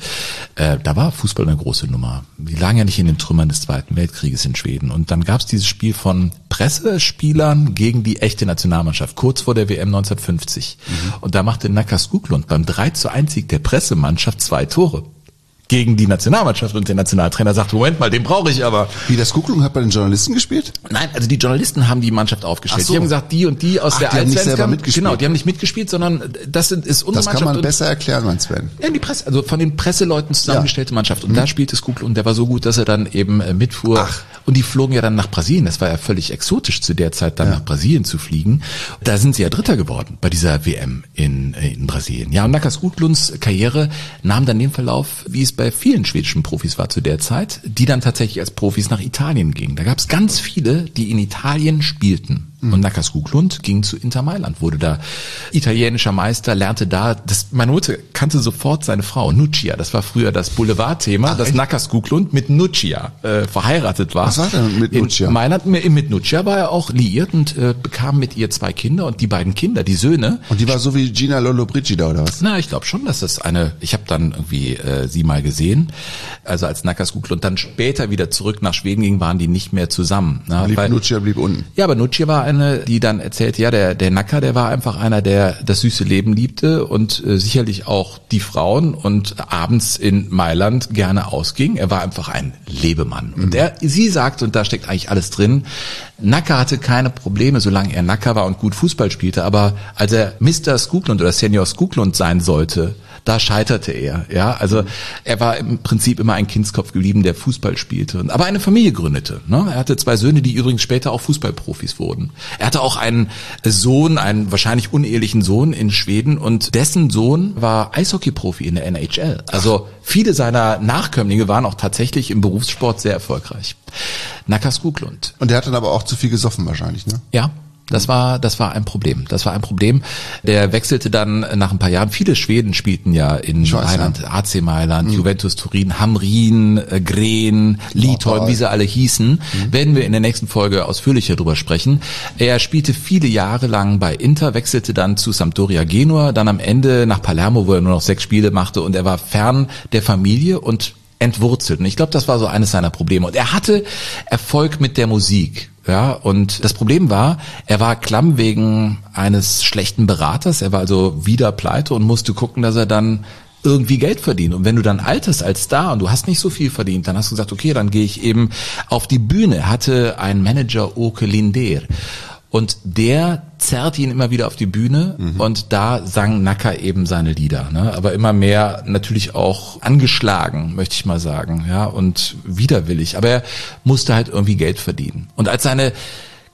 da war Fußball eine große Nummer, die lagen ja nicht in den Trümmern des Zweiten Weltkrieges in Schweden und dann gab es dieses Spiel von Pressespielern gegen die echte Nationalmannschaft, kurz vor der WM 1950. Und da machte Nacka Skoglund beim 3:1 Sieg der Pressemannschaft 2 Tore. Gegen die Nationalmannschaft und der Nationaltrainer sagt, Moment mal, den brauche ich aber. Wie, der Skoglund hat bei den Journalisten gespielt? Nein, also die Journalisten haben die Mannschaft aufgestellt. Ach so. Die haben gesagt, die und die aus der die haben nicht selber mitgespielt. Genau, die haben nicht mitgespielt, sondern ist unsere Mannschaft. Das kann man besser erklären, mein Sven. Ja, die Presse, also von den Presseleuten zusammengestellte Mannschaft. Und da spielte Skoglund und der war so gut, dass er dann eben mitfuhr. Ach. Und die flogen ja dann nach Brasilien. Das war ja völlig exotisch zu der Zeit, dann nach Brasilien zu fliegen. Da sind sie ja Dritter geworden bei dieser WM in Brasilien. Ja, und Nacka Skoglunds Karriere nahm dann den Verlauf, wie es bei vielen schwedischen Profis war zu der Zeit, die dann tatsächlich als Profis nach Italien gingen. Da gab es ganz viele, die in Italien spielten. Und Nacka Skoglund ging zu Inter Mailand, wurde da italienischer Meister, lernte da, meine Mutter kannte sofort seine Frau, Nuccia, das war früher das Boulevardthema, dass Nacka Skoglund mit Nuccia verheiratet war. Was war denn mit Nuccia? In Mailand, mit Nuccia war er auch liiert und bekam mit ihr 2 Kinder und die beiden Kinder, die Söhne. Und die war so wie Gina Lollobrigida oder was? Na, ich glaube schon, dass das ich habe dann irgendwie sie mal gesehen, also als Nacka Skoglund dann später wieder zurück nach Schweden ging, waren die nicht mehr zusammen. Nuccia blieb unten. Ja, aber Nuccia war die dann erzählt, ja, der Nacka, der war einfach einer, der das süße Leben liebte und sicherlich auch die Frauen und abends in Mailand gerne ausging. Er war einfach ein Lebemann. Und sie sagt, und da steckt eigentlich alles drin, Nacka hatte keine Probleme, solange er Nacka war und gut Fußball spielte, aber als er Mr. Skoglund oder Senior Skoglund sein sollte, da scheiterte er, ja, also er war im Prinzip immer ein Kindskopf geblieben, der Fußball spielte, aber eine Familie gründete, ne? Er hatte 2 Söhne, die übrigens später auch Fußballprofis wurden. Er hatte auch einen Sohn, einen wahrscheinlich unehelichen Sohn in Schweden und dessen Sohn war Eishockeyprofi in der NHL. Also viele seiner Nachkömmlinge waren auch tatsächlich im Berufssport sehr erfolgreich. Nacka Skoglund. Und der hat dann aber auch zu viel gesoffen wahrscheinlich, ne? Ja. Das war ein Problem. Der wechselte dann nach ein paar Jahren. Viele Schweden spielten ja in Mailand, AC Mailand, Juventus Turin, Hamrin, Gren, Litauen, wie sie alle hießen. Werden wir in der nächsten Folge ausführlicher drüber sprechen. Er spielte viele Jahre lang bei Inter, wechselte dann zu Sampdoria Genua, dann am Ende nach Palermo, wo er nur noch 6 Spiele machte und er war fern der Familie und entwurzelt. Und ich glaube, das war so eines seiner Probleme. Und er hatte Erfolg mit der Musik. Ja, und das Problem war, er war klamm wegen eines schlechten Beraters. Er war also wieder pleite und musste gucken, dass er dann irgendwie Geld verdient. Und wenn du dann alterst als Star und du hast nicht so viel verdient, dann hast du gesagt, okay, dann gehe ich eben auf die Bühne. Er hatte einen Manager, Åke Linder. Und der zerrte ihn immer wieder auf die Bühne und da sang Nacka eben seine Lieder, ne? Aber immer mehr natürlich auch angeschlagen, möchte ich mal sagen, ja, und widerwillig. Aber er musste halt irgendwie Geld verdienen. Und als seine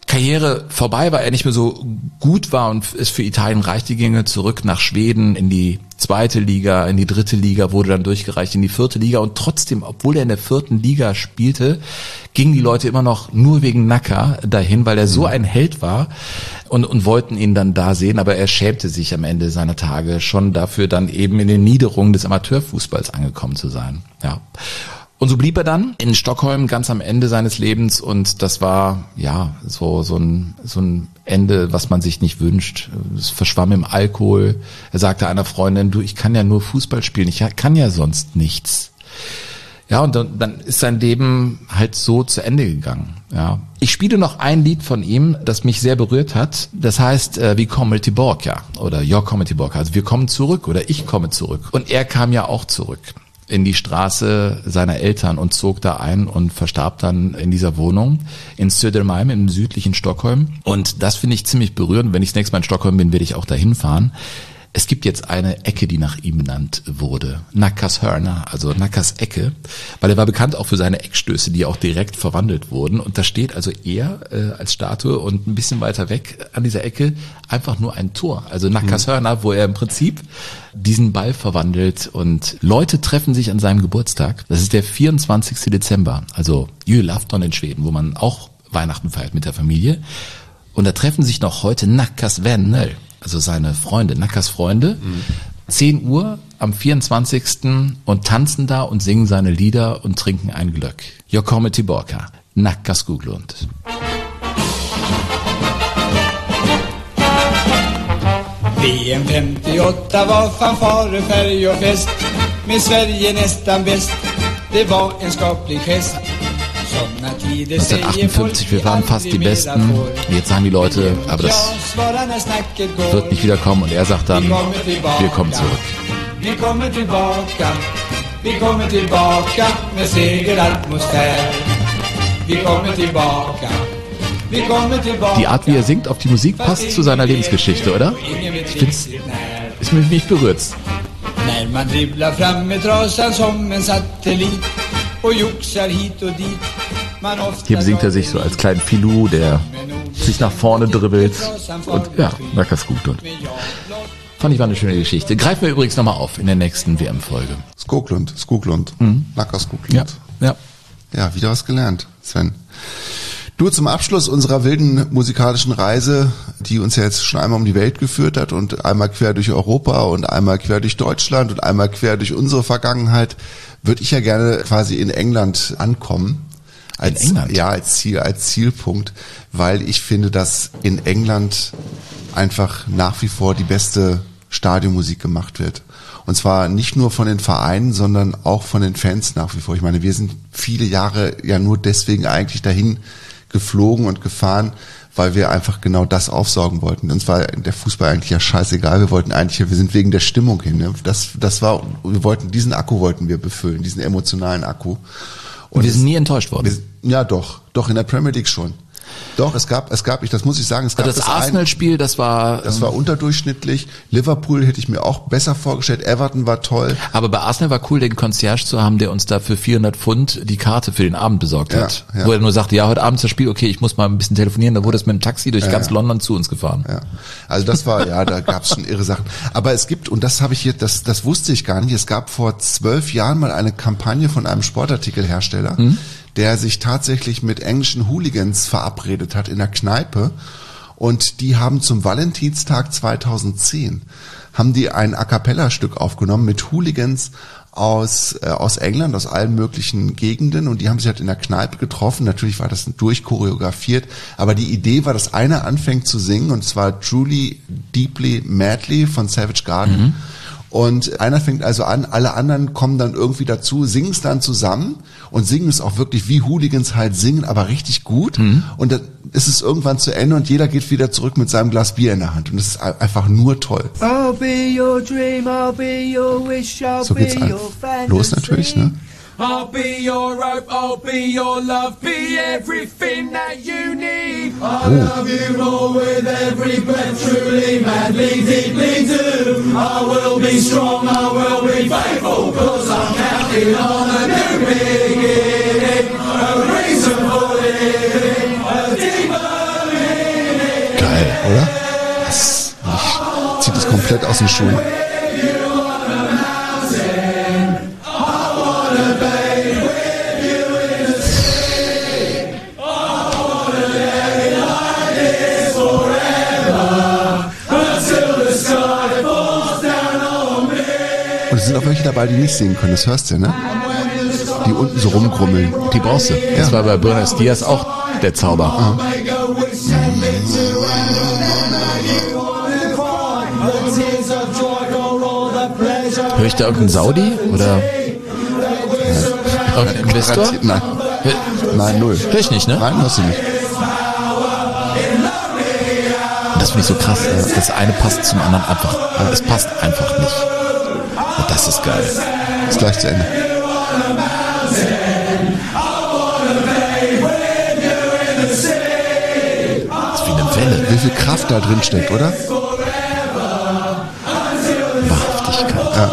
Karriere vorbei, weil er nicht mehr so gut war und es für Italien reichte, ging er zurück nach Schweden in die 2. Liga, in die 3. Liga, wurde dann durchgereicht in die 4. Liga und trotzdem, obwohl er in der 4. Liga spielte, gingen die Leute immer noch nur wegen Nacka dahin, weil er so ein Held war und wollten ihn dann da sehen, aber er schämte sich am Ende seiner Tage schon dafür, dann eben in den Niederungen des Amateurfußballs angekommen zu sein. Ja. Und so blieb er dann in Stockholm ganz am Ende seines Lebens und das war ja so ein Ende, was man sich nicht wünscht. Es verschwamm im Alkohol. Er sagte einer Freundin, du, ich kann ja nur Fußball spielen, ich kann ja sonst nichts. Ja, und dann ist sein Leben halt so zu Ende gegangen. Ja. Ich spiele noch ein Lied von ihm, das mich sehr berührt hat. Das heißt, Vi kommer tillbaka oder Jag kommer tillbaka. Also wir kommen zurück oder ich komme zurück. Und er kam ja auch zurück in die Straße seiner Eltern und zog da ein und verstarb dann in dieser Wohnung in Södermalm im südlichen Stockholm. Und das finde ich ziemlich berührend. Wenn ich das nächste Mal in Stockholm bin, werde ich auch dahin fahren. Es gibt jetzt eine Ecke, die nach ihm benannt wurde. Nackas Hörner, also Nackas Ecke, weil er war bekannt auch für seine Eckstöße, die auch direkt verwandelt wurden. Und da steht also er als Statue und ein bisschen weiter weg an dieser Ecke einfach nur ein Tor. Also Nackas Hörner, wo er im Prinzip diesen Ball verwandelt und Leute treffen sich an seinem Geburtstag. Das ist der 24. Dezember, also Julafton in Schweden, wo man auch Weihnachten feiert mit der Familie. Und da treffen sich noch heute Nackas Vänner, also seine Freunde, Nackas Freunde, 10 Uhr am 24. und tanzen da und singen seine Lieder und trinken ein Glögg. Jag kommer tillbaka, Nacka Skoglund. VM 58 var fanfarer, färg och fest. Med Sverige nästan bäst. Det var en skaplig gest. 1958, wir waren fast die Besten. Jetzt sagen die Leute, aber das wird nicht wiederkommen. Und er sagt dann, wir kommen zurück. Vi kommer tillbaka, vi kommer tillbaka med segeratmosfär. Vi kommer tillbaka, vi kommer tillbaka. Die Art, wie er singt auf die Musik, passt zu seiner Lebensgeschichte, oder? Ich find's, ist mich berührt. När man dribblar fram med trasan som en satellit och joxar hit och dit. Hier besingt er sich so als kleinen Filou, der sich nach vorne dribbelt. Und ja, Nackas Skoglund. Fand ich war eine schöne Geschichte. Greifen wir übrigens nochmal auf in der nächsten WM-Folge. Skoglund. Nackas Skoglund. Ja. Ja, wieder was gelernt, Sven. Du, zum Abschluss unserer wilden musikalischen Reise, die uns ja jetzt schon einmal um die Welt geführt hat und einmal quer durch Europa und einmal quer durch Deutschland und einmal quer durch unsere Vergangenheit, würde ich ja gerne quasi in England ankommen. Als Zielpunkt, weil ich finde, dass in England einfach nach wie vor die beste Stadionmusik gemacht wird. Und zwar nicht nur von den Vereinen, sondern auch von den Fans nach wie vor. Ich meine, wir sind viele Jahre ja nur deswegen eigentlich dahin geflogen und gefahren, weil wir einfach genau das aufsaugen wollten. Uns war der Fußball eigentlich ja scheißegal. Wir sind wegen der Stimmung hin. Ne? Diesen Akku wollten wir befüllen, diesen emotionalen Akku. Und wir sind nie enttäuscht worden. Doch, in der Premier League schon. Doch, es gab, das muss ich sagen, es gab das Arsenal-Spiel, das war unterdurchschnittlich. Liverpool hätte ich mir auch besser vorgestellt. Everton war toll. Aber bei Arsenal war cool, den Concierge zu haben, der uns da für 400 Pfund die Karte für den Abend besorgt hat. Ja. Wo er nur sagte, ja, heute Abend das Spiel, okay, ich muss mal ein bisschen telefonieren. Da wurde es mit dem Taxi durch ganz London zu uns gefahren. Ja. Also das war, da gab es schon irre Sachen. Aber es gibt, und das habe ich hier, das wusste ich gar nicht, es gab vor 12 Jahren mal eine Kampagne von einem Sportartikelhersteller, der sich tatsächlich mit englischen Hooligans verabredet hat in der Kneipe, und die haben zum Valentinstag 2010 haben die ein A-cappella-Stück aufgenommen mit Hooligans aus England, aus allen möglichen Gegenden, und die haben sich halt in der Kneipe getroffen. Natürlich war das durchchoreografiert, aber die Idee war, dass einer anfängt zu singen, und zwar Truly, Deeply, Madly von Savage Garden. Und einer fängt also an, alle anderen kommen dann irgendwie dazu, singen es dann zusammen und singen es auch wirklich wie Hooligans halt singen, aber richtig gut. Und dann ist es irgendwann zu Ende und jeder geht wieder zurück mit seinem Glas Bier in der Hand. Und das ist einfach nur toll. I'll be your dream, I'll be your wish, I'll so geht's be your fantasy. Los natürlich, ne? I'll be your rope, I'll be your love, be everything that you need. I love you all with every breath, truly, madly, deeply do. I will be strong, I will be faithful, 'cause I'm counting on a new beginning, a reason for living, a deeper oder? Ich zieht es komplett aus den Schuhen. Und es sind auch welche dabei, die nicht singen können, das hörst du, ne? Die unten so rumgrummeln. Die brauchst du. Das war bei Buenos Dias auch der Zauber. Hör ich da irgendeinen Saudi? Oder irgendeinen Investor? Nein, null. Hör ich nicht, ne? Nein, hörst du nicht. Das finde ich so krass. Das eine passt zum anderen einfach. Es passt einfach nicht. Und das ist geil. Ist gleich zu Ende. Das ist wie eine Welle. Wie viel Kraft da drin steckt, oder? Wahrhaftigkeit. Ja.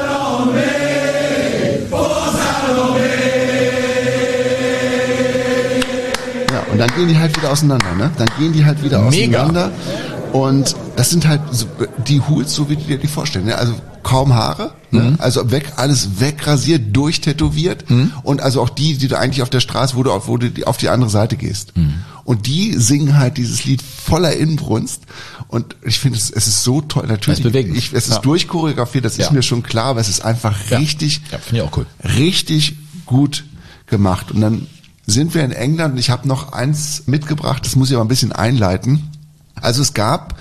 Ja, und dann gehen die halt wieder auseinander, ne? Dann gehen die halt wieder auseinander. Und das sind halt so, die Hools, so wie du dir die vorstellen, ne? Also kaum Haare, ne? Also alles wegrasiert, durchtätowiert und also auch die du eigentlich auf der Straße, wo du auf die andere Seite gehst. Und die singen halt dieses Lied voller Inbrunst und ich finde es ist so toll. Natürlich, es ist durchchoreografiert, das ist mir schon klar, aber es ist einfach richtig, finde ich auch cool. Richtig gut gemacht. Und dann sind wir in England und ich habe noch eins mitgebracht, das muss ich aber ein bisschen einleiten. Also es gab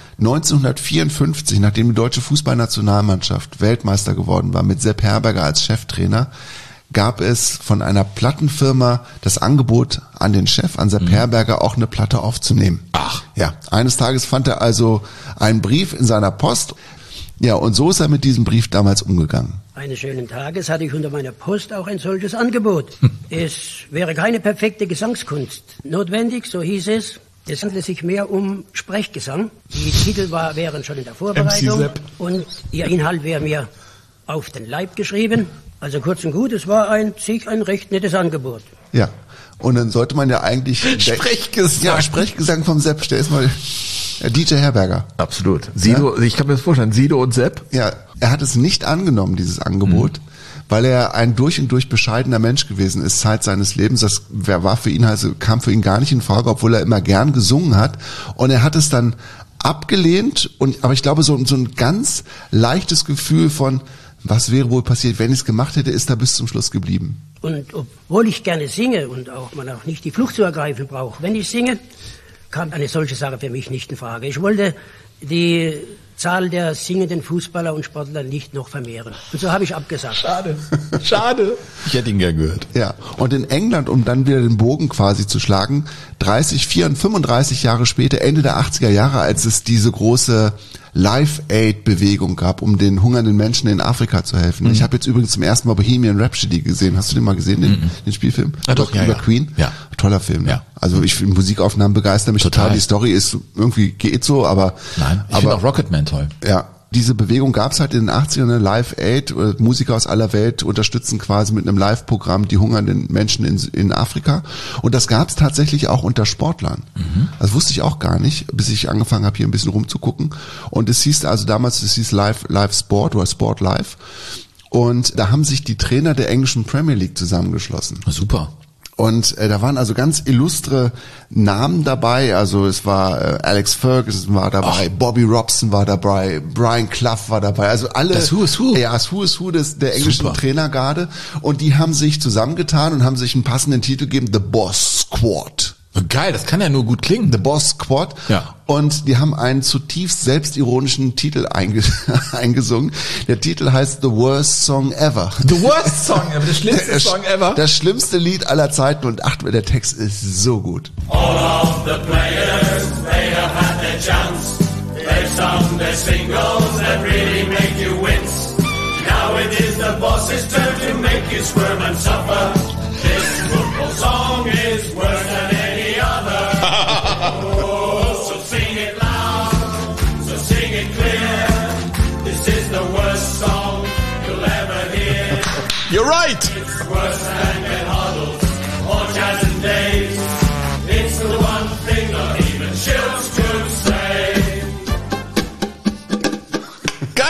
1954, nachdem die deutsche Fußballnationalmannschaft Weltmeister geworden war, mit Sepp Herberger als Cheftrainer, gab es von einer Plattenfirma das Angebot an den Chef, an Sepp Herberger, auch eine Platte aufzunehmen. Ach. Ja, eines Tages fand er also einen Brief in seiner Post. Ja, und so ist er mit diesem Brief damals umgegangen. Eines schönen Tages hatte ich unter meiner Post auch ein solches Angebot. Es wäre keine perfekte Gesangskunst notwendig, so hieß es. Es handelt sich mehr um Sprechgesang. Die Titel wären schon in der Vorbereitung und ihr Inhalt wäre mir auf den Leib geschrieben. Also kurz und gut, es war ein recht nettes Angebot. Ja, und dann sollte man ja eigentlich... Sprechgesang. Ja, Sprechgesang vom Sepp. Stell es mal DJ Herberger. Absolut. Sido, ja? Ich kann mir das vorstellen, Sido und Sepp. Ja, er hat es nicht angenommen, dieses Angebot. Weil er ein durch und durch bescheidener Mensch gewesen ist, Zeit seines Lebens. Das war für ihn, also kam für ihn gar nicht in Frage, obwohl er immer gern gesungen hat. Und er hat es dann abgelehnt. Aber ich glaube, so ein ganz leichtes Gefühl von, was wäre wohl passiert, wenn ich es gemacht hätte, ist da bis zum Schluss geblieben. Und obwohl ich gerne singe und man auch nicht die Flucht zu ergreifen braucht, wenn ich singe, kam eine solche Sache für mich nicht in Frage. Ich wollte die Zahl der singenden Fußballer und Sportler nicht noch vermehren. Und so habe ich abgesagt. Schade. Ich hätte ihn gern gehört. Ja, und in England, um dann wieder den Bogen quasi zu schlagen, 35 Jahre später, Ende der 80er Jahre, als es diese große Live-Aid-Bewegung gab, um den hungernden Menschen in Afrika zu helfen. Ich habe jetzt übrigens zum ersten Mal Bohemian Rhapsody gesehen. Hast du den mal gesehen, den Spielfilm? Ja, doch, über Queen? Ja. Toller Film. Ja. Also ich finde Musikaufnahmen begeistern mich total. Die Story ist irgendwie geht so, aber... Nein, ich finde auch Rocketman toll. Ja. Diese Bewegung gab es halt in den 80ern, Live Aid, Musiker aus aller Welt unterstützen quasi mit einem Live-Programm die hungernden Menschen in Afrika. Und das gab es tatsächlich auch unter Sportlern. Das wusste ich auch gar nicht, bis ich angefangen habe, hier ein bisschen rumzugucken. Und es hieß also damals, Live Sport oder Sport Live. Und da haben sich die Trainer der englischen Premier League zusammengeschlossen. Super. Und da waren also ganz illustre Namen dabei. Also es war Alex Ferguson war dabei, Bobby Robson war dabei, Brian Clough war dabei. Also alle. Das Who is Who. Ja, das Who is Who der englischen Trainergarde. Und die haben sich zusammengetan und haben sich einen passenden Titel gegeben, The Boss Squad. Geil, das kann ja nur gut klingen. The Boss Squad. Ja. Und die haben einen zutiefst selbstironischen Titel eingesungen. Der Titel heißt The Worst Song Ever. The Worst Song Ever, der schlimmste Song ever. Das schlimmste Lied aller Zeiten und der Text ist so gut. All of the players, they have had their chance. They've sung their singles that really make you wince. Now it is the boss's turn to make you squirm and suffer. This football song is worse than any other. Oh, so sing it loud, so sing it clear. This is the worst song you'll ever hear. You're right. It's worse than Get Huddles or Jazz and Days. It's the one thing not even Shilts could say.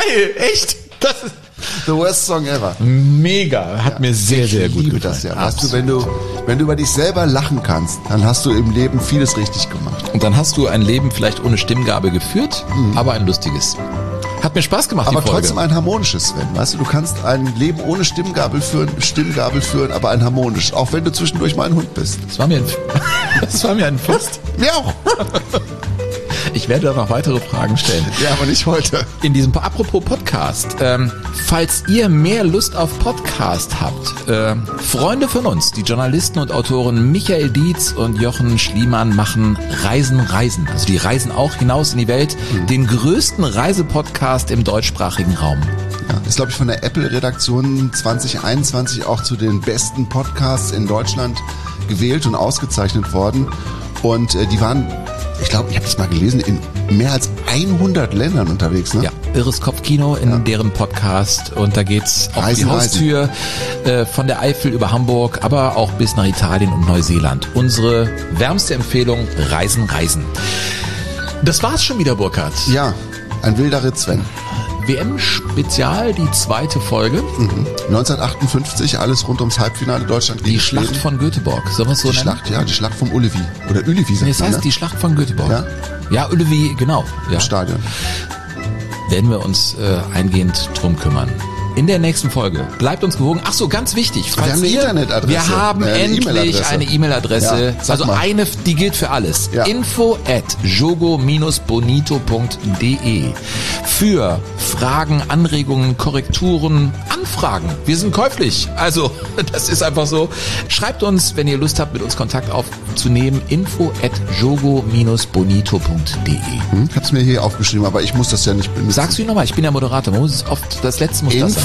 Geil, echt. Das ist the worst song ever. Mega, hat mir sehr, sehr gut gefallen. Das ja. Weißt du, wenn du über dich selber lachen kannst, dann hast du im Leben vieles richtig gemacht. Und dann hast du ein Leben vielleicht ohne Stimmgabel geführt, aber ein lustiges. Hat mir Spaß gemacht, aber die Folge. Trotzdem ein harmonisches, Sven. Weißt du kannst ein Leben ohne Stimmgabel führen, aber ein harmonisch. Auch wenn du zwischendurch mal ein Hund bist. Das war mir ein Fest. Mir auch. Ich werde da noch weitere Fragen stellen. Ja, aber nicht heute. In diesem, apropos Podcast, falls ihr mehr Lust auf Podcast habt, Freunde von uns, die Journalisten und Autoren Michael Dietz und Jochen Schliemann machen Reisen. Also die reisen auch hinaus in die Welt, den größten Reisepodcast im deutschsprachigen Raum. Ja, ist, glaube ich, von der Apple-Redaktion 2021 auch zu den besten Podcasts in Deutschland gewählt und ausgezeichnet worden. Und die waren, ich glaube, ich habe das mal gelesen, in mehr als 100 Ländern unterwegs. Ne? Ja, Irres Kopfkino in deren Podcast. Und da geht's auf die Haustür von der Eifel über Hamburg, aber auch bis nach Italien und Neuseeland. Unsere wärmste Empfehlung, Reisen. Das war's schon wieder, Burkhard. Ja, ein wilder Ritt, Sven. WM-Spezial, die zweite Folge. 1958, alles rund ums Halbfinale Deutschland gegen Die Schlacht Schweden. von Göteborg, sollen wir es so nennen? Die Schlacht vom Ulevi. Oder Ulevi, sagt Nee, es man, heißt ne? die Schlacht von Göteborg. Ja? Ja, Ulevi, genau. Ja. Im Stadion. Werden wir uns eingehend drum kümmern. In der nächsten Folge. Bleibt uns gewogen. Ach so, ganz wichtig. Wir haben eine Internetadresse. Wir haben endlich eine E-Mail-Adresse. Ja, sag also mal. eine, die gilt für alles. Ja. info@jogo-bonito.de. Für Fragen, Anregungen, Korrekturen, Anfragen. Wir sind käuflich. Also, das ist einfach so. Schreibt uns, wenn ihr Lust habt, mit uns Kontakt aufzunehmen. info@jogo-bonito.de. Ich habe es mir hier aufgeschrieben, aber ich muss das ja nicht benutzen. Sagst du nochmal, ich bin der Moderator. Man muss es oft, das letzte muss das sein.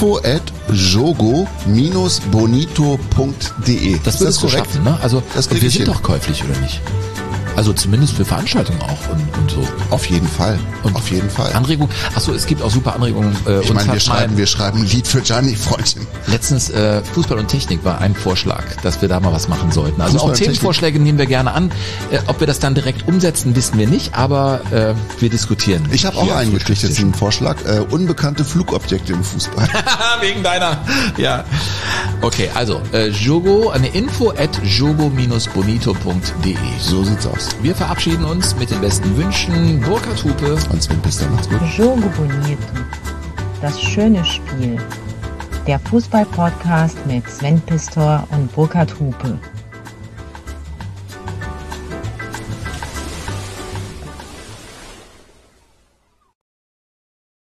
info@jogo-bonito.de. Das würdest du schaffen, ne? Also Das krieg wir ich sind hin. doch käuflich, oder nicht? Also zumindest für Veranstaltungen auch und so. Auf jeden Fall. Und auf jeden Fall. Anregungen. Achso, es gibt auch super Anregungen. Ich meine, wir schreiben ein Lied für Gianni, Freundchen. Letztens Fußball und Technik war ein Vorschlag, dass wir da mal was machen sollten. Also Fußball auch und Themenvorschläge nehmen wir gerne an. Ob wir das dann direkt umsetzen, wissen wir nicht, aber wir diskutieren. Ich habe auch Hier einen am gekriegt, jetzt einen Vorschlag. Unbekannte Flugobjekte im Fußball. Wegen deiner. Ja. Okay, also info@jogo-bonito.de. So sieht's aus. Wir verabschieden uns mit den besten Wünschen. Burkhard Hupe. Und Sven Pister, macht's gut. Jogo Bonito. Das schöne Spiel. Der Fußball-Podcast mit Sven Pistor und Burkhard Hupe.